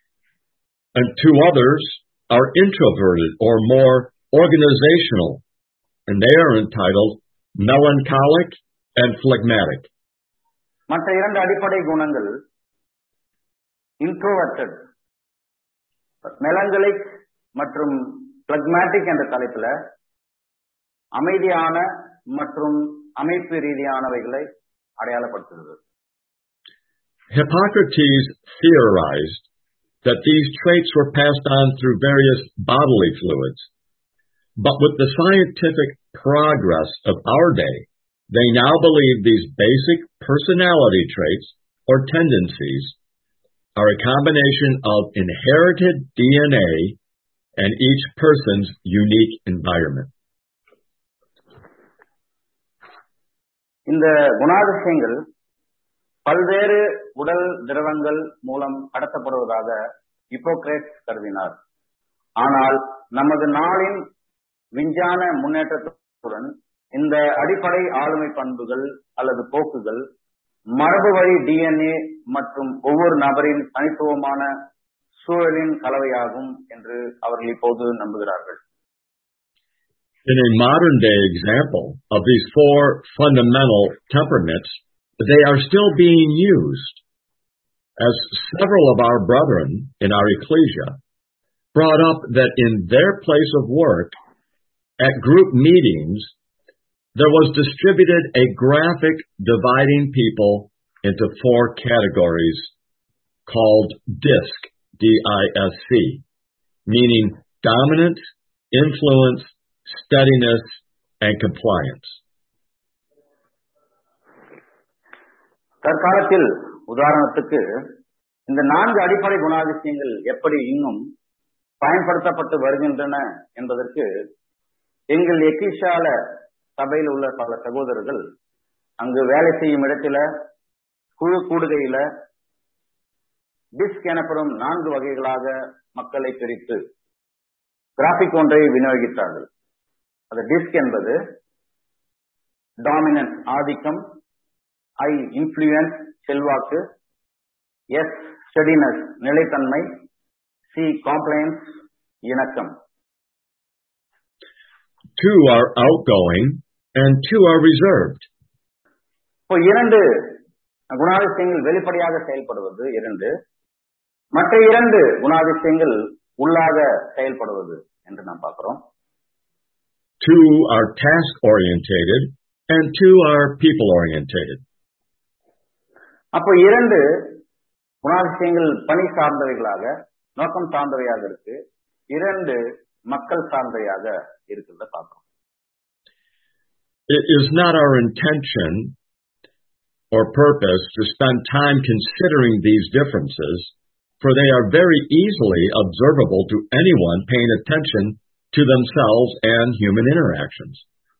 And two others are introverted or more organizational and they are entitled melancholic and phlegmatic. மற்ற இரண்டு அடிப்படை குணங்கள் introverted, melancholic மற்றும் phlegmatic என்ற தலைப்பில் அமைதியான மற்றும் அமைப்பு ரீதியானவைகளை அடையாளப்படுத்துகிறது. Hippocrates theorized that these traits were passed on through various bodily fluids, but with the scientific progress of our day, they now believe these basic personality traits or tendencies are a combination of inherited D N A and each person's unique environment. இந்த குணாதிசயங்கள் பல்வேறு உடல் திரவங்கள் மூலம் கடத்தப்படுவதாக Hippocrates கருதினார். ஆனால் நமது நாளின் விஞ்ஞான முன்னேற்றத்துடன் இந்த அடிப்படை ஆளுமை பண்புகள் அல்லது போக்குகள் மரபு வழி டிஎன்ஏ மற்றும் ஒவ்வொரு நபரின் தனித்துவமான சூழலின் கலவையாகும் என்று அவர்கள் இப்போது நம்புகிறார்கள். In a modern day example of these four fundamental temperaments, they are still being used, as several of our brethren in our ecclesia brought up that in their place of work, at group meetings, there was distributed a graphic dividing people into four categories called DISC, D I S C, meaning dominance, influence, steadiness, and compliance. தற்காலத்தில் உதாரணத்துக்கு இந்த நான்கு அடிப்படை குணாதிசயங்கள் எப்படி இன்னும் பயன்படுத்தப்பட்டு வருகின்றன என்பதற்கு எங்கள் எக்கிஷால சபையில் உள்ள பல சகோதரர்கள் அங்கு வேலை செய்யும் இடத்துல குழு கூடுகையில டிஸ்க் எனப்படும் நான்கு வகைகளாக மக்களை பிரித்து கிராபிக் ஒன்றை விநியோகித்தார்கள். அது டிஸ்க் என்பது டாமினன்ஸ் ஆதிக்கம், ஐ இன்ஃப்ளூயன்ஸ் செல்வாக்கு, எஸ் ஸ்டெடினஸ் நிலைத்தன்மை, சி காம்ப்ளைன்ஸ் இணக்கம். Two are outgoing and two are reserved. இப்போ இரண்டு குணாதிசயங்கள் வெளிப்படையாக செயல்படுவது இரண்டு, மற்ற இரண்டு குணாதிசயங்கள் உள்ளாக செயல்படுவது என்று நாம் பார்க்கிறோம். Two are task orientated and two are people orientated. அப்போ இரண்டு குணாதிசயங்கள் பணி சார்ந்தவைகளாக நோக்கம் சார்ந்தவையாக இருக்கு, இரண்டு மக்கள் சார்ந்தவையாக இருக்கிறத பார்க்கிறோம். It is not our intention or purpose to spend time considering these differences, for they are very easily observable to anyone paying attention to themselves and human interactions.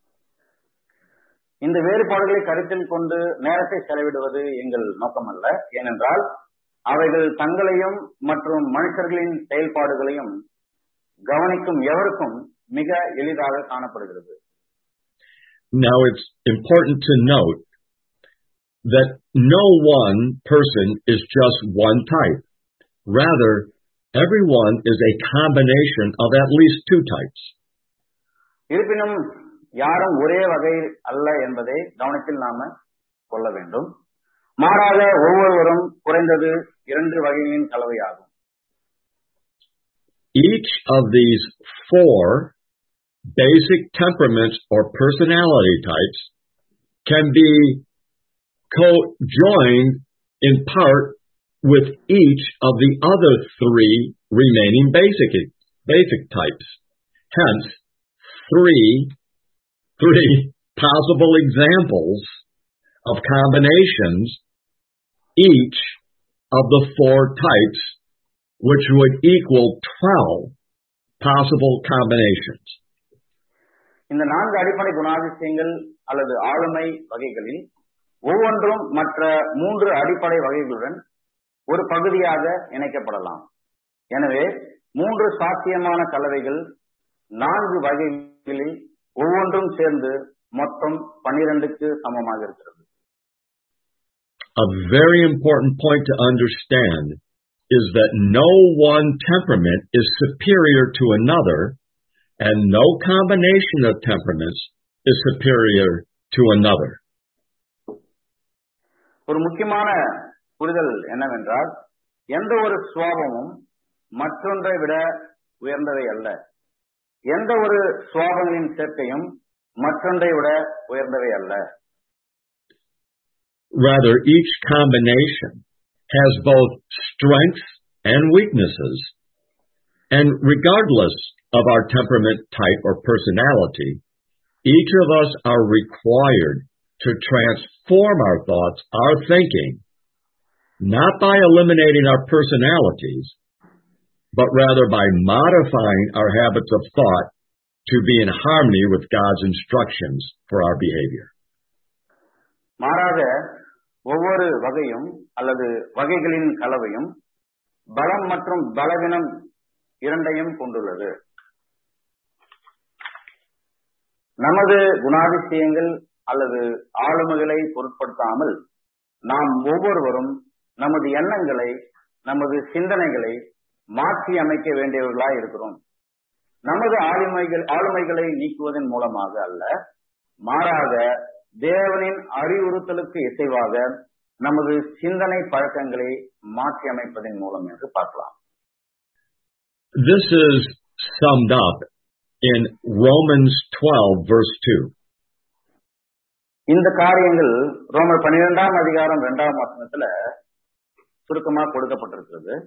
இந்த வேறுபாடுகளை கருத்தில் கொண்டு நேரத்தை செலவிடுவது எங்கள் நோக்கமல்ல. ஏனென்றால் அவைகள் தங்களையும் மற்றும் மனுஷர்களின் செயல்பாடுகளையும் கவனிக்கும் எவருக்கும் மிக எளிதாக காணப்படுகிறது. Now it's important to note that no one person is just one type. Rather, everyone is a combination of at least two types. இருப்பினும் யாரும் ஒரே வகை அல்ல என்பதை கவனத்தில் நாம கொள்ள வேண்டும். மாறாக ஒவ்வொருவரும் குறைந்தது இரண்டு வகைகளின் கலவையாகும். Each of these four basic temperaments or personality types can be co-joined in part with each of the other three remaining basic basic types. Hence, three three possible examples of combinations each of the four types, which would equal twelve possible combinations. இந்த நான்கு அடிப்படை குணாதிசயங்கள் அல்லது ஆளுமை வகைகளில் ஒவ்வொன்றும் மற்ற மூன்று அடிப்படை வகைகளுடன் ஒரு பகுதியாக இணைக்கப்படலாம். எனவே மூன்று சாத்தியமான கலவைகள் நான்கு வகைகளில் ஒவ்வொன்றும் சேர்ந்து மொத்தம் பன்னிரண்டுக்கு சமமாக இருக்கிறது. A very important point to understand is that no one temperament is superior to another, and no combination of temperaments is superior to another. ஒரு முக்கியமான புரிதல் என்னவென்றால், எந்த ஒரு சுவாபமும் மற்றொன்றை விட உயர்ந்தவை அல்ல. எந்த ஒரு சுவாபங்களின் சேர்க்கையும் மற்றொன்றை விட உயர்ந்தவை அல்ல. Rather, each combination has both strengths and weaknesses, and regardless of our temperament type or personality, each of us are required to transform our thoughts, our thinking, not by eliminating our personalities, but rather by modifying our habits of thought to be in harmony with God's instructions for our behavior. மாறாக ஒவ்வொரு வகையும் அல்லது வகைகளின் கலவையும் பலம் மற்றும் பலவீனம் இரண்டையும் கொண்டுள்ளது. நமது குணாதிசயங்கள் அல்லது ஆளுமைகளை பொருட்படுத்தாமல் நாம் ஒவ்வொருவரும் நமது எண்ணங்களை, நமது சிந்தனைகளை மாற்றி அமைக்க வேண்டியவர்களாய் இருக்கிறோம். நமது ஆளுமைகள் ஆளுமைகளை நீக்குவதன் மூலமாக அல்ல, மாறாக தேவனின் அறிவுறுத்தலுக்கு இசைவாக நமது சிந்தனை பழக்கங்களை மாற்றி அமைப்பதன் மூலம் என்று பார்க்கலாம். This is summed up in Romans twelve verse two. இந்த காரியங்கள் ரோமர் பன்னிரெண்டாம் அதிகாரம் இரண்டாம் வசனத்துல சுருக்கமாக கொடுக்கப்பட்டிருக்கிறது.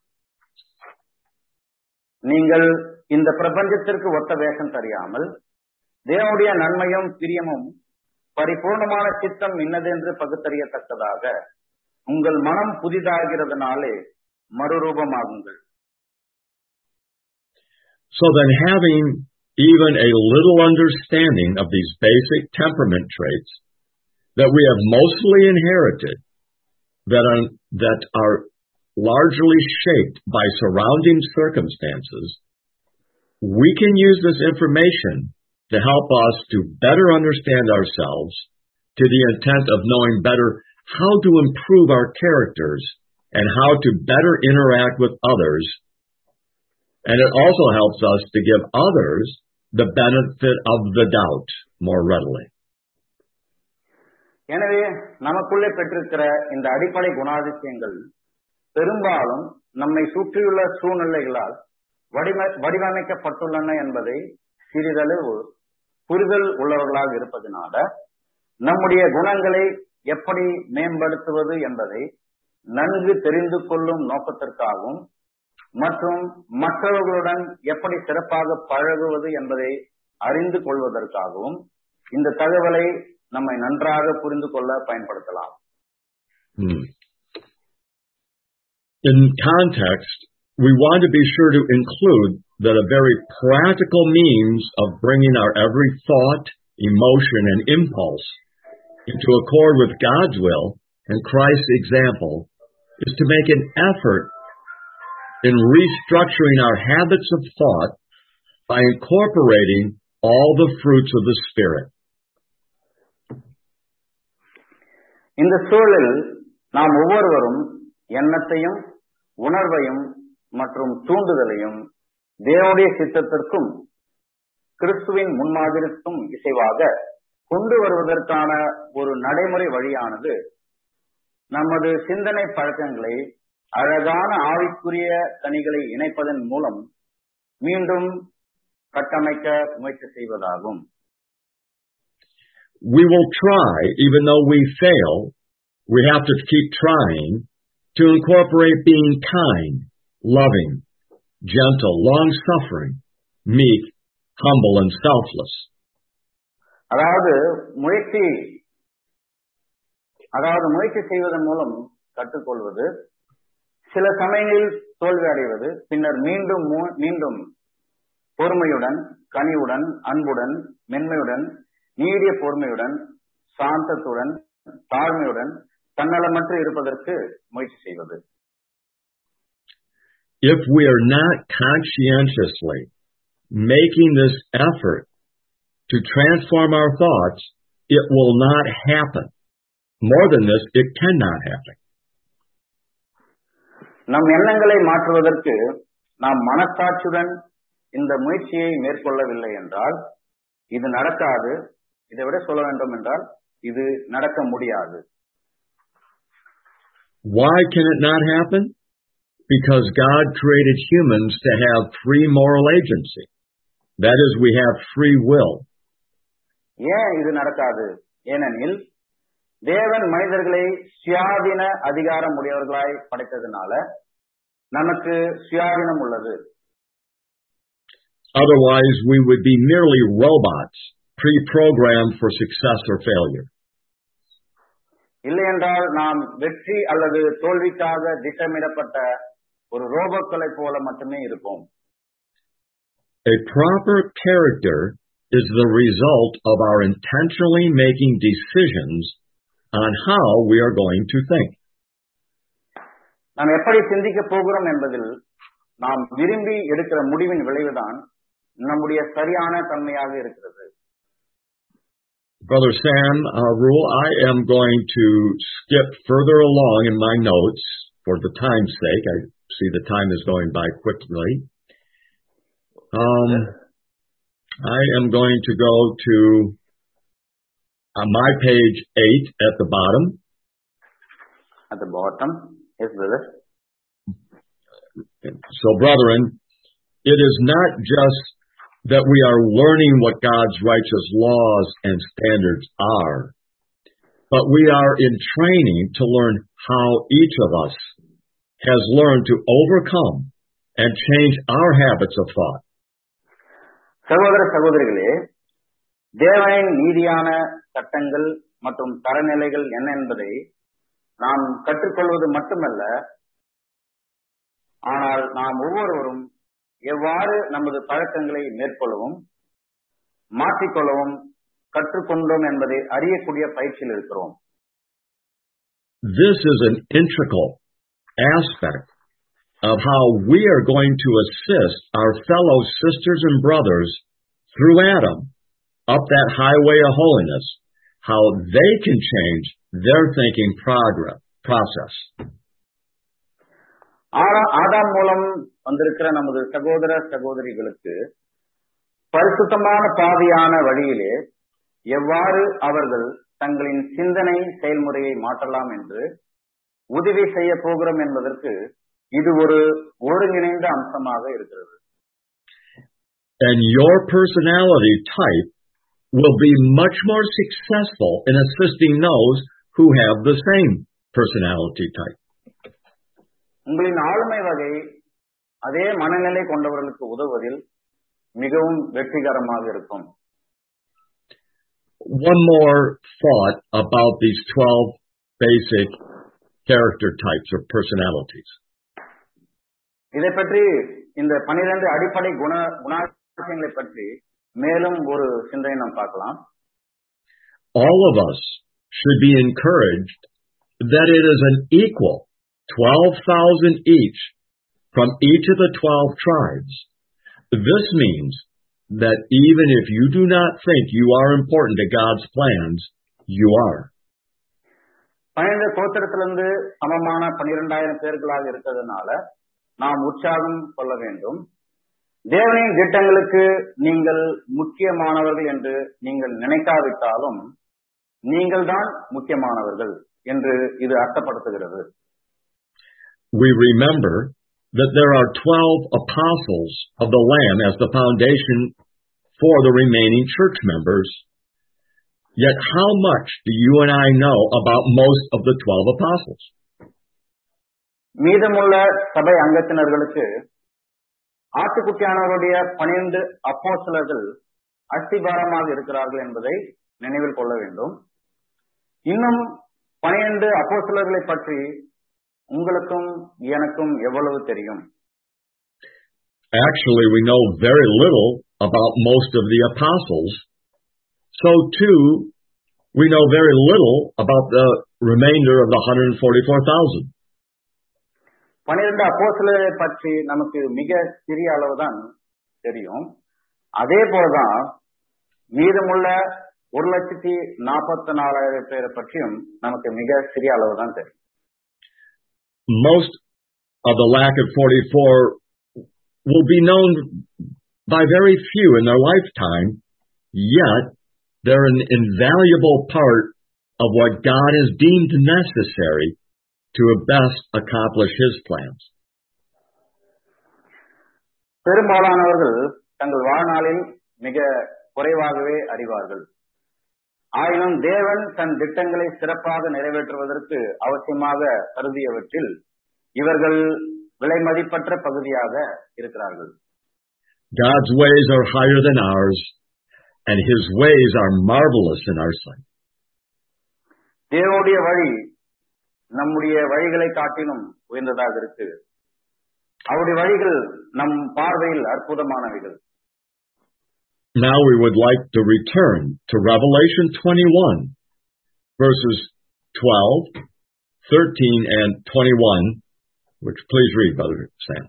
நீங்கள் இந்த பிரபஞ்சத்திற்கு ஒத்த வேஷம் தெரியாமல் தேவனுடைய நன்மையும் பிரியமும் பரிபூர்ணமான சித்தம் இன்னதென்று பகுத்தறியத்தக்கதாக உங்கள் மனம் புதிதாகிறதுனாலே மறுரூபமாகுங்கள். So then, having even a little understanding of these basic temperament traits that we have mostly inherited, that are, that are largely shaped by surrounding circumstances, we can use this information to help us to better understand ourselves, to the intent of knowing better how to improve our characters and how to better interact with others. And it also helps us to give others the benefit of the doubt more readily. எனவே நமக்குள்ளே பெற்றிருக்கிற இந்த அடிப்படை குணாதிசயங்கள் பெரும்பாலும் நம்மை சுற்றியுள்ள சூழ்நிலைகளால் வடிவமைக்கப்பட்டுள்ளன என்பதை சிறிதளவு புரிதல் உள்ளவர்களாக இருப்பதனால நம்முடைய குணங்களை எப்படி மேம்படுத்துவது என்பதை நன்கு தெரிந்து கொள்ளும் நோக்கத்திற்காகவும் மற்றும் மற்றவர்களுடன் எப்படி சிறப்பாக பழகுவது என்பதை அறிந்து கொள்வதற்காகவும் இந்த தகவலை நம்மை நன்றாக புரிந்து கொள்ள பயன்படுத்தலாம். Hmm. In context, we want to be sure to include that a very practical means of bringing our every thought, emotion, and impulse into accord with God's will and Christ's example is to make an effort in restructuring our habits of thought by incorporating all the fruits of the Spirit. இந்த சூழலில் நாம் ஒவ்வொருவரும் எண்ணத்தையும் உணர்வையும் மற்றும் தூண்டுதலையும் தேவனுடைய சித்தத்திற்கும் கிறிஸ்துவின் முன்மாதிரிக்கும் இசைவாக கொண்டு வருவதற்கான ஒரு நடைமுறை வழியானது நமது சிந்தனை பழக்கங்களை அழகான ஆவிக்குரிய கனிகளை இணைப்பதன் மூலம் மீண்டும் கட்டமைக்க முயற்சி செய்வதாகும். We will try, even though we fail, we have to keep trying to incorporate being kind, loving, gentle, long-suffering, meek, humble, and selfless. அதாவது முயற்சி அதாவது முயற்சி செய்வதன் மூலம் கற்றுக்கொள்வது, சில சமயங்களில் தோல்வி அடைவது, பின்னர் மீண்டும் மீண்டும் பொறுமையுடன், கனிவுடன், அன்புடன், மென்மையுடன், நீடிய பொறுமையுடன், சாந்தத்துடன், தாழ்மையுடன், தன்னலமற்று இருப்பதற்கு முயற்சி செய்வது. If we are not conscientiously making this effort to transform our thoughts, it will not happen. More than this, it cannot happen. நம் எண்ணங்களை மாற்றுவதற்கு நாம் மனசாட்சியுடன் இந்த முயற்சியை மேற்கொள்ளவில்லை என்றால் இது நடக்காது. இதை விட சொல்ல வேண்டும் என்றால் இது நடக்க முடியாது. Why can it not happen? Because God created humans to have free moral agency. That is, we have free will. ஏன் இது நடக்காது? ஏனெனில் தேவன் மனிதர்களை சுயாதீன அதிகாரம் உடையவர்களாய் படைத்ததனால நமக்கு சுயாதீனம் உள்ளது. Otherwise, we would be merely robots, pre-programmed for success or failure. இல்லை என்றால் நாம் வெற்றி அல்லது தோல்விக்காக திட்டமிடப்பட்ட ஒரு ரோபோக்களை போல மட்டுமே இருப்போம். A proper character is the result of our intentionally making decisions on how we are going to think. நாம் எப்படி சிந்திக்க போகிறோம் என்பதில் நாம் விரும்பி எடுக்கிற முடிவின் விளைவுதான் நம்முடைய சரியான தன்மையாக இருக்கிறது. Brother Sam, uh, Rule, I am going to skip further along in my notes for the time's sake. I see the time is going by quickly. Um, I am going to go to uh, my page eight at the bottom. At the bottom, yes, brother. So, brethren, it is not just that we are learning what God's righteous laws and standards are, but we are in training to learn how each of us has learned to overcome and change our habits of thought. சகோதர சகோதரிகளே, தேவனின் நீதியான சட்டங்கள் மற்றும் தரநிலைகள் என்ன என்பதை நாம் கற்றுக்கொள்வது மட்டுமல்ல, ஆனால் நாம் ஒவ்வொருவரும் எவ்வாறு நமது பழக்கங்களை மேற்கொள்ளவும் மாற்றிக்கொள்ளவும் கற்றுக்கொண்டோம் என்பதை அறியக்கூடிய பயிற்சியில் இருக்கிறோம். This is an integral aspect of how we are going to assist our fellow sisters and brothers through Adam up that highway of holiness, how they can change their thinking progress process. ஆதாம் மூலம் வந்திருக்கிற நமது சகோதர சகோதரிகளுக்கு பரிசுத்தமான பாதையான வழியிலே எவ்வாறு அவர்கள் தங்களின் சிந்தனை செயல்முறையை மாற்றலாம் என்று உதவி செய்ய போகிறோம் என்பதற்கு இது ஒரு ஒருங்கிணைந்த அம்சமாக இருக்கிறது. And your personality type will be much more successful in assisting those who have the same personality type. உங்களின் ஆளுமை வகை அதே மனநிலை கொண்டவர்களுக்கு உதவுவதில் மிகவும் வெற்றிகரமாக இருக்கும். One more thought about these twelve basic character types or personalities. இதை பற்றி இந்த பன்னிரண்டு அடிப்படை குண குணாதிசயங்களை பற்றி மேலும் ஒரு சிந்தனை நாம் பார்க்கலாம். All of us should be encouraged that it is an equal twelve thousand each from each of the twelve tribes. This means that even if you do not think you are important to God's plans, you are. பன்னிரண்டு கோத்திரத்திலிருந்து சமமான பன்னிரெண்டாயிரம் பேர்களாக இருக்கிறதுனால நாம் உற்சாகம் கொள்ள வேண்டும். தேவனின் திட்டங்களுக்கு நீங்கள் முக்கியமானவர்கள் என்று நீங்கள் நினைக்காவிட்டாலும் நீங்கள் தான் முக்கியமானவர்கள் என்று இது அர்த்தப்படுத்துகிறது. We remember that there are twelve apostles of the Lamb as the foundation for the remaining church members. Yet how much do you and I know about most of the twelve apostles? மீதமுள்ள சபை அங்கத்தினர்களுக்கு ஆட்டுக்குட்டியானவருடைய பன்னிரண்டு அப்போஸ்தலர்கள் அஸ்திபாரமாக இருக்கிறார்கள் என்பதை நினைவில் கொள்ள வேண்டும். இன்னும் பன்னிரண்டு அப்போஸ்தலர்களை பற்றி உங்களுக்கும் எனக்கும் எவ்வளவு தெரியும்? Actually, we know very little about most of the apostles. So too, we know very little about the remainder of the one hundred forty-four thousand. பன்னிரண்டு அப்போஸ்தலரை பற்றி நமக்கு மிக சிறிய அளவுதான் தெரியும். அதே போலதான் மீதமுள்ள ஒரு லட்சத்தி நாற்பத்தி நாலாயிரம் பேரை பற்றியும் நமக்கு மிக சிறிய அளவுதான் தெரியும். Most of the lack of forty-four will be known by very few in their lifetime, yet they're an invaluable part of what God has deemed necessary to best accomplish His plans. பெரும்பாலானவர்கள் தங்கள் வாழ்நாளில் மிக குறைவாகவே அறிவார்கள். ஆயினும் தேவன் தன் திட்டங்களை சிறப்பாக நிறைவேற்றுவதற்கு அவசியமாக கருதியவற்றில் இவர்கள் விலை மதிப்பற்ற பகுதியாக இருக்கிறார்கள். God's ways are higher than ours, and His ways are marvelous in our sight. தேவனுடைய வழி நம்முடைய வழிகளை காட்டிலும் உயர்ந்ததாக இருக்கு. அவருடைய வழிகள் நம் பார்வையில் அற்புதமானவைகள். Now we would like to return to Revelation twenty-one, verses twelve, thirteen, and twenty-one, which please read, Brother Sam.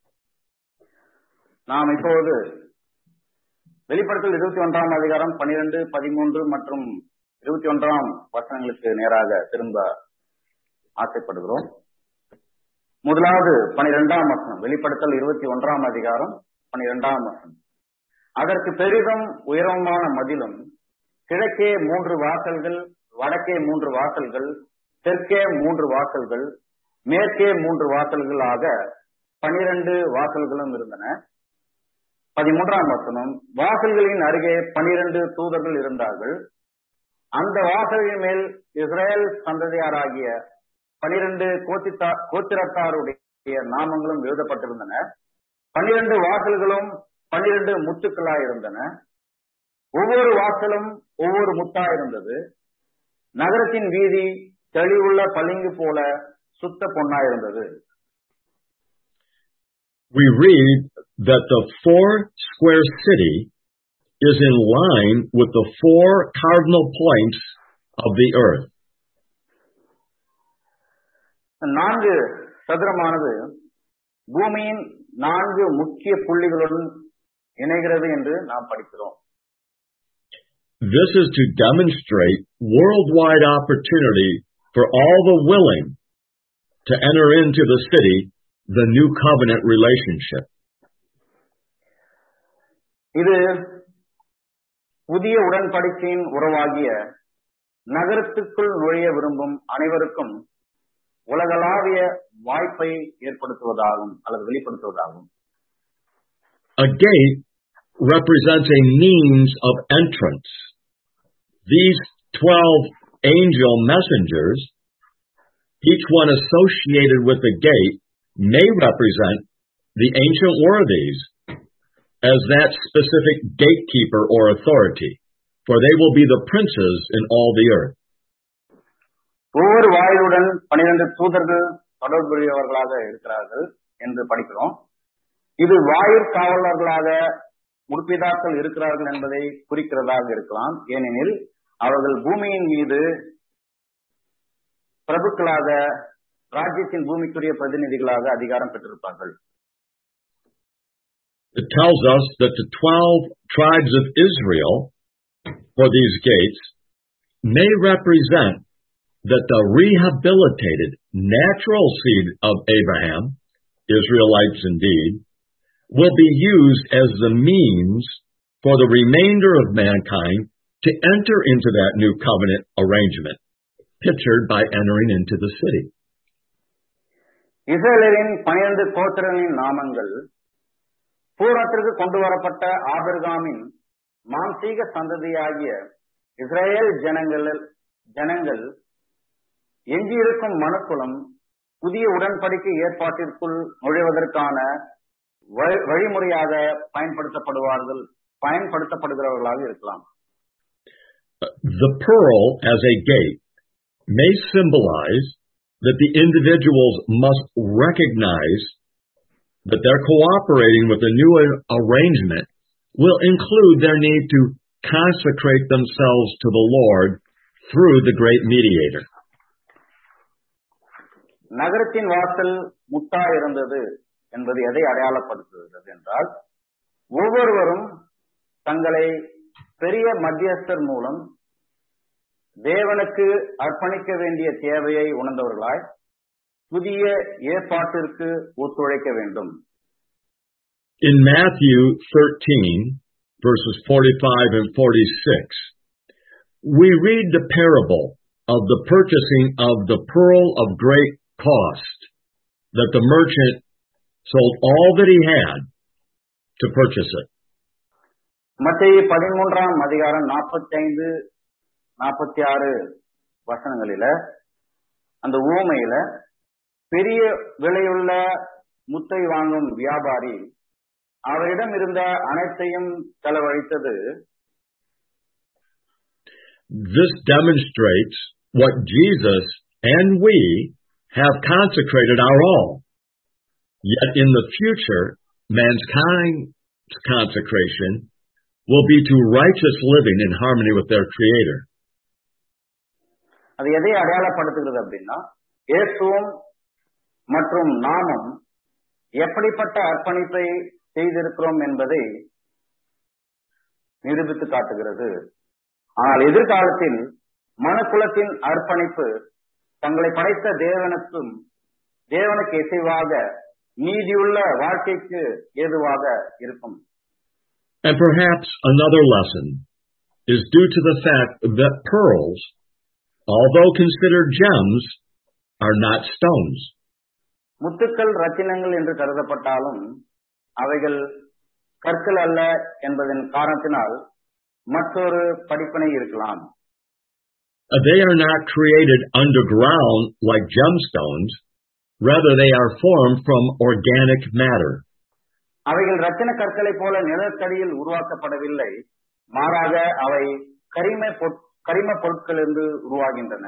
நாம் இப்போது வெளிப்படுத்தல் இருபத்தி ஒன்றாம் அதிகாரம் பனிரெண்டு, பதிமூன்று மற்றும் இருபத்தி ஒன்றாம் வசனங்களுக்கு நேராக திரும்ப ஆசைப்படுகிறோம். முதலாவது பனிரெண்டாம் வசனம், வெளிப்படுத்தல் இருபத்தி ஒன்றாம் அதிகாரம் பனிரெண்டாம் வசனம். அதற்கு பெரிதும் உயரமான மதிலும், கிழக்கே மூன்று வாசல்கள், வடக்கே மூன்று வாசல்கள், தெற்கே மூன்று வாசல்கள், மேற்கே மூன்று வாசல்கள் ஆக பனிரெண்டு வாசல்களும் இருந்தன. பதிமூன்றாம் வசனம், வாசல்களின் அருகே பனிரெண்டு தூதர்கள் இருந்தார்கள். அந்த வாசல்களின் மேல் இஸ்ரேல் சந்ததியாராகிய பனிரெண்டு கோத்திரத்தாருடைய நாமங்களும் எழுதப்பட்டிருந்தன. பனிரெண்டு வாசல்களும் பனிரெண்டு முத்துக்களாயிருந்தன. ஒவ்வொரு வாசலும் ஒவ்வொரு முத்தாயிருந்தது. நகரத்தின் வீதி தெளிவுள்ள பளிங்கு போல சுத்த பொன்னாயிருந்தது. We read that the four square city is in line with the four cardinal points of the earth. நான்கு சதுரமானது பூமியின் நான்கு முக்கிய புள்ளிகளுடன் இணைகிறது என்று நாம் படிக்கிறோம். This is to demonstrate worldwide opportunity for all the willing to enter into the city, the new covenant relationship. இது புதிய உடன்படிக்கையின் உறவாகிய நகரத்துக்குள் நுழைய விரும்பும் அனைவருக்கும் உலகளாவிய வாய்ப்பை ஏற்படுத்துவதாகும் அல்லது வெளிப்படுத்துவதாகும். A gate represents a means of entrance. These twelve angel messengers, each one associated with the gate, may represent the ancient worthies as that specific gatekeeper or authority, for they will be the princes in all the earth. ஒவ்வொரு வாயிலுடன் பனிரெண்டு தூதர்கள் தொடர்புடையவர்களாக இருக்கிறார்கள் என்று படிக்கிறோம். இது வாயிற் காவலர்களாக முற்பிதாக்கள் இருக்கிறார்கள் என்பதை குறிக்கிறதாக இருக்கலாம். ஏனெனில் அவர்கள் பூமியின் மீது பிரபுக்களாக, ராஜ்யத்தின் பூமிக்குரிய பிரதிநிதிகளாக அதிகாரம் பெற்றிருப்பார்கள். It tells us that the twelve tribes of Israel, for these gates, may represent that the rehabilitated natural seed of Abraham, Israelites indeed, will be used as the means for the remainder of mankind to enter into that new covenant arrangement, pictured by entering into the city. இஸ்ரவேலின் பனிரெண்டு கோத்திரங்களின் நாமங்கள் பூரத்திற்கு கொண்டு வரப்பட்ட ஆபிரகாமின் மாம்சீக சந்ததியாகிய Israel ஜனங்கள் ஜனங்கள் எஞ்சியிருக்கும் மனுக்குலம் புதிய உடன்படிக்கை ஏற்பாட்டிற்குள் நுழைவதற்கான வழிமுறையாக பயன்படுத்தப்படுவார்கள் பயன்படுத்தப்படுகிறவர்களாக இருக்கலாம். The pearl as a gate may symbolize that the individuals must recognize that their cooperating with the new arrangement will include their need to consecrate themselves to the Lord through the great mediator. நகரத்தின் வாசல் முத்தா இருந்தது என்பது எதை அடையாளப்படுத்துகிறது என்றால், ஒவ்வொருவரும் தங்களை பெரிய மத்தியஸ்தர் மூலம் தேவனுக்கு அர்ப்பணிக்க வேண்டிய தேவையை உணர்ந்தவர்களாய் புதிய ஏற்பாட்டிற்கு ஒத்துழைக்க வேண்டும். In Matthew thirteen, verses forty-five and forty-six, we read the parable of the purchasing of the pearl of great cost, that the merchant sold all that he had to purchase it. மத்தேயு பதிமூன்றாம் அதிகாரம் நாற்பத்தைந்து நாற்பத்தி ஆறு வசனங்களில அந்த உவமையில பெரிய விலையுள்ள முத்தை வாங்கும் வியாபாரி அவரிடம் இருந்த அனைத்தையும் செலவழித்தது. This demonstrates what Jesus and we have consecrated our all. Yet in the future, mankind's consecration will be to righteous living in harmony with their Creator. அது எதை அடையாளப்படுத்துகிறது அப்படின்னா, இயேசுவும் மற்றும் நாமும் எப்படிப்பட்ட அர்ப்பணிப்பை செய்திருக்கிறோம் என்பதை நிரூபித்து காட்டுகிறது. ஆனால் எதிர்காலத்தில் மனுக்குலத்தின் அர்ப்பணிப்பு தங்களை படைத்த தேவனுக்கும் தேவனுக்கு இசைவாக நீதியுள்ள வாழ்க்கைக்கு ஏதுவாக இருக்கும். And perhaps another lesson is due to the fact that pearls, although considered gems, are not stones. முத்துக்கள் ரத்தினங்கள் என்று கருதப்பட்டாலும் அவைகள் கற்கள் அல்ல என்பதன் காரணத்தினால் மற்றொரு படிப்பினை இருக்கலாம். They are not created underground like gemstones. Rather, they are formed from organic matter. அவைகள் ரத்தின கற்களை போல நிலத்தடியில் உருவாக்கப்படவில்லை, மாறாக அவை கரிம கரிம பொருட்களிலிருந்து உருவாகின்றன.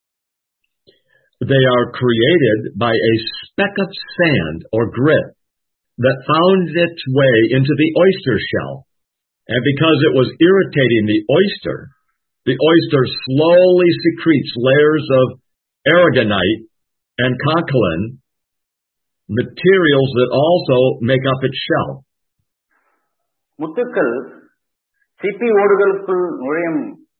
They are created by a speck of sand or grit that found its way into the oyster shell. And because it was irritating the oyster, the oyster slowly secretes layers of aragonite and conchyolin, materials that also make up its shell. முத்துக்கள் சிப்பி ஓடுகளுக்குள் நுழையும்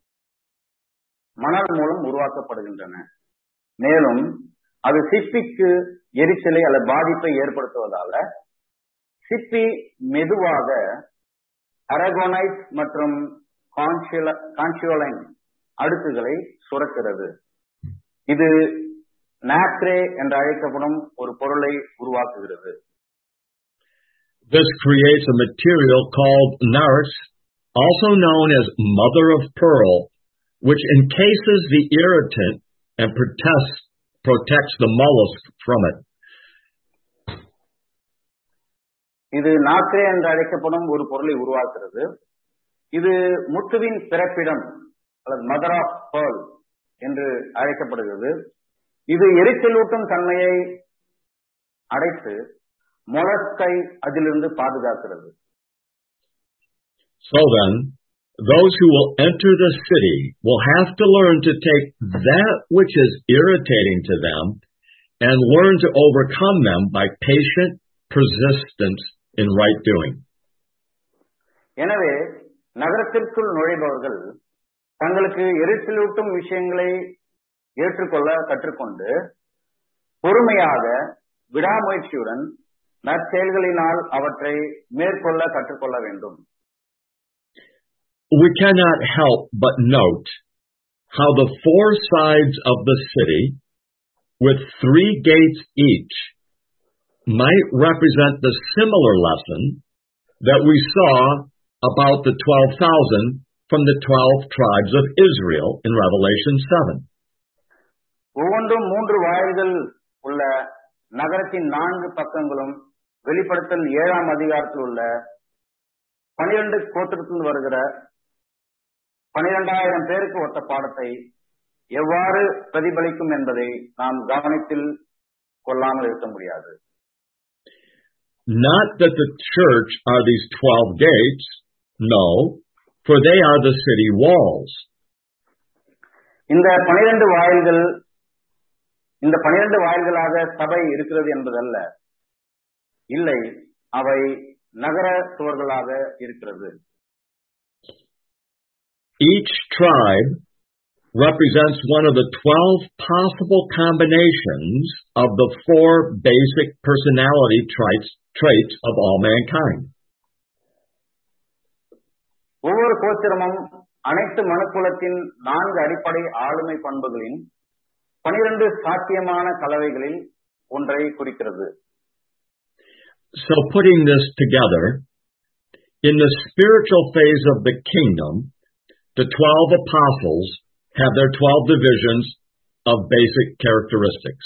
மணல் மூலம் உருவாக்கப்படுகின்றன. மேலும் அது சிப்பிக்கு எரிச்சலை அல்லது பாதிப்பை ஏற்படுத்துவதால சிப்பி மெதுவாக அரகோனைட் மற்றும் கான்சியோலைன் அடுக்குகளை சுரக்கிறது. இது நாக்ரே என்று அழைக்கப்படும் ஒரு பொருளை உருவாக்குகிறது. This creates a material called nars, also known as mother of pearl, which encases the irritant and protects, protects the mollusk from it. இது நாக்ரே என்று அழைக்கப்படும் ஒரு பொருளை உருவாக்குகிறது. இது முத்துவின் பிறப்பிடம் அல்லது மதர் ஆஃப் பேர்ல் என்று அழைக்கப்படுகிறது. இது எரிச்சலூட்டும் தன்மையை அடைத்து மொலஸ்கை அதிலிருந்து பாதுகாக்கிறது. So then, those who will enter the city will have to learn to take that which is irritating to them and learn to overcome them by patient persistence in right doing. எனவே நகரத்திற்குள் நுழைபவர்கள் தங்களுக்கு எரிச்சலூட்டும் விஷயங்களை ஏற்றுக்கொள்ள கற்றுக்கொண்டு பொறுமையாக விடாமுயற்சியுடன் நற்செயல்களினால் அவற்றை மேற்கொள்ள கற்றுக்கொள்ள வேண்டும். We cannot help but note how the four sides of the city, with three gates each, might represent the similar lesson that we saw about the twelve thousand from the twelve tribes of Israel in Revelation seven. ஒவ்வொன்றும் மூன்று வாயில்கள் உள்ள நகரத்தின் நான்கு பக்கங்களும் வெளிப்படுத்தல் ஏழாம் அதிகாரத்தில் உள்ள பனிரெண்டு கோத்திரத்தில் வருகிற பனிரெண்டாயிரம் பேருக்கு ஒத்த பாடத்தை எவ்வாறு பிரதிபலிக்கும் என்பதை நாம் கவனத்தில் கொள்ளாமல் இருக்க முடியாது. Not that the church are these twelve gates, no, for they are the city walls. இந்த பனிரெண்டு வாயில்கள் இந்த பனிரெண்டு வாயில்களாக சபை இருக்கிறது என்பதல்ல, இல்லை, அவை நகர சுவர்களாக இருக்கிறது. Each tribe represents one of the twelve possible combinations of the four basic personality traits, traits of all mankind. ஒவ்வொரு கோத்திரமும் அனைத்து மனுக்குலத்தின் நான்கு அடிப்படை ஆளுமை பண்புகளின் பனிரெண்டு சாத்தியமான கலவைகளில் ஒன்றை குறிக்கிறது. So putting this together, in the spiritual phase of the kingdom, the twelve apostles have their twelve divisions of basic characteristics.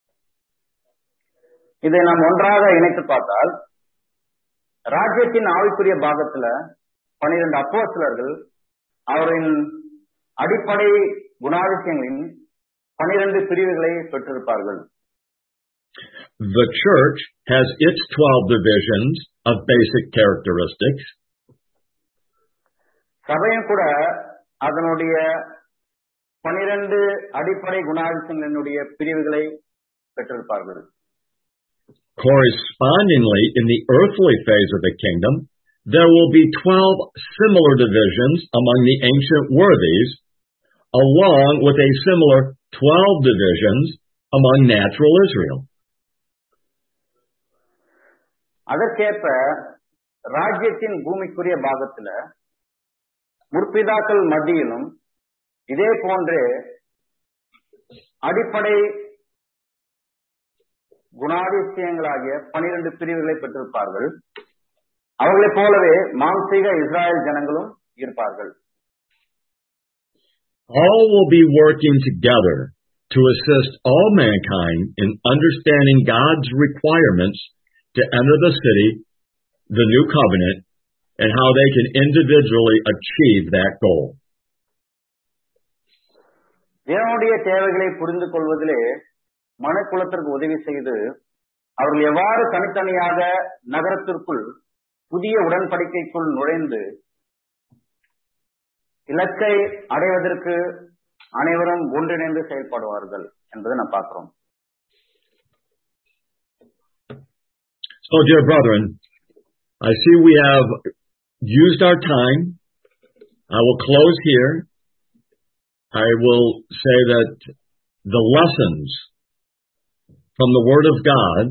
இதை நாம் ஒன்றாக இணைத்து பார்த்தால், ராஜ்யத்தின் ஆவிக்குரிய பாகத்துல பனிரெண்டு அப்போஸ்தலர்கள் அவரின் அடிப்படை குணாதிசயங்களின் பனிரெண்டு பிரிவுகளை பெற்றிருப்பார்கள். The church has its twelve divisions of basic characteristics. சபையும் கூட அதனுடைய பனிரெண்டு அடிப்படை குணாதிசயங்களினுடைய பிரிவுகளை பெற்றிருப்பார்கள். Correspondingly, in the earthly phase of the kingdom, there will be twelve similar divisions among the ancient worthies, along with a similar twelve divisions among natural Israel. அதற்கேற்ப ராஜ்யத்தின் பூமிக்குரிய பாகத்துல முற்பிதாக்கள் மத்தியிலும் இதே போன்றே அடிப்படை குணாதிசயங்களாகிய பனிரெண்டு பிரிவுகளை பெற்றிருப்பார்கள். அவர்களைப் போலவே மாம்சீக இஸ்ராயல் ஜனங்களும் இருப்பார்கள். All will be working together to assist all mankind in understanding God's requirements to enter the city, the new covenant, and how they can individually achieve that goal. தேவனுடைய தேவைகளை புரிந்து கொள்வதிலே மனுக்குலத்திற்கு உதவி செய்து அவர்கள் எவ்வாறு தனித்தனியாக நகரத்திற்குள் புதிய உடன்படிக்கைக்குள் நுழைந்து இலக்கை அடைவதற்கு அனைவரும் ஒன்றிணைந்து செயல்படுவார்கள் என்பதை நாம் பார்க்கிறோம். So, dear brethren, I see we have used our time. I will close here. I will say that the lessons from the Word of God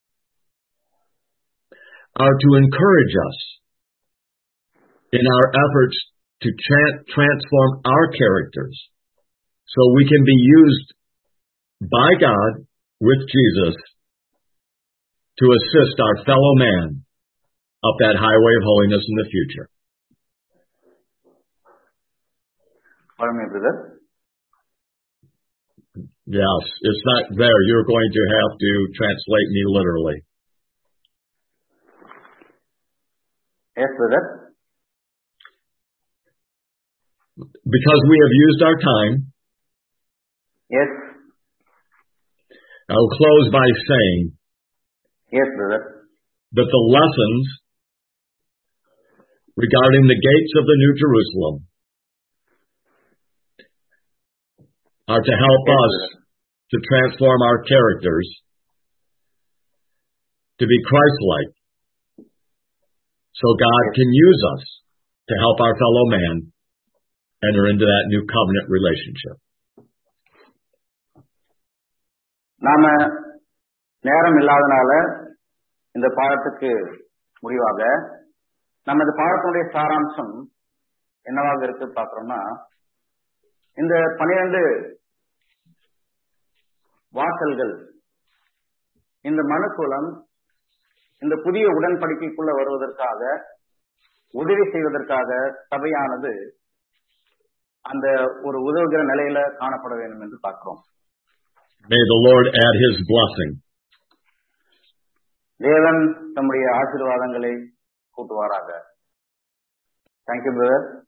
are to encourage us in our efforts to tra- transform our characters so we can be used by God with Jesus to assist our fellow man up that highway of holiness in the future. Pardon me, brother. Yes, it's not there. You're going to have to translate me literally. Yes, brother. Because we have used our time. Yes. I will close by saying. Yes, brother. That the lessons regarding the gates of the New Jerusalem are to help yes, us brother. to transform our characters to be Christ-like, so God yes. can use us to help our fellow man enter into that new covenant relationship. நாம நேரம் இல்லாதனால இந்த பாடத்துக்கு முடிவாக நம்ம இந்த பாடத்தினுடைய சாராம்சம் என்னவாக இருக்கு பார்க்கிறோம்னா, இந்த பனிரெண்டு வாசல்கள் இந்த மனுக்குலம் இந்த புதிய உடன்படிக்கைக்குள்ள வருவதற்காக உதவி செய்வதற்காக சபையானது அந்த ஒரு உதவுகிற நிலையில காணப்பட வேண்டும் என்று பார்க்கிறோம். May the Lord add His blessing. தேவன் தம்முடைய ஆசீர்வாதங்களை கூட்டுவாராக. Thank you, brother.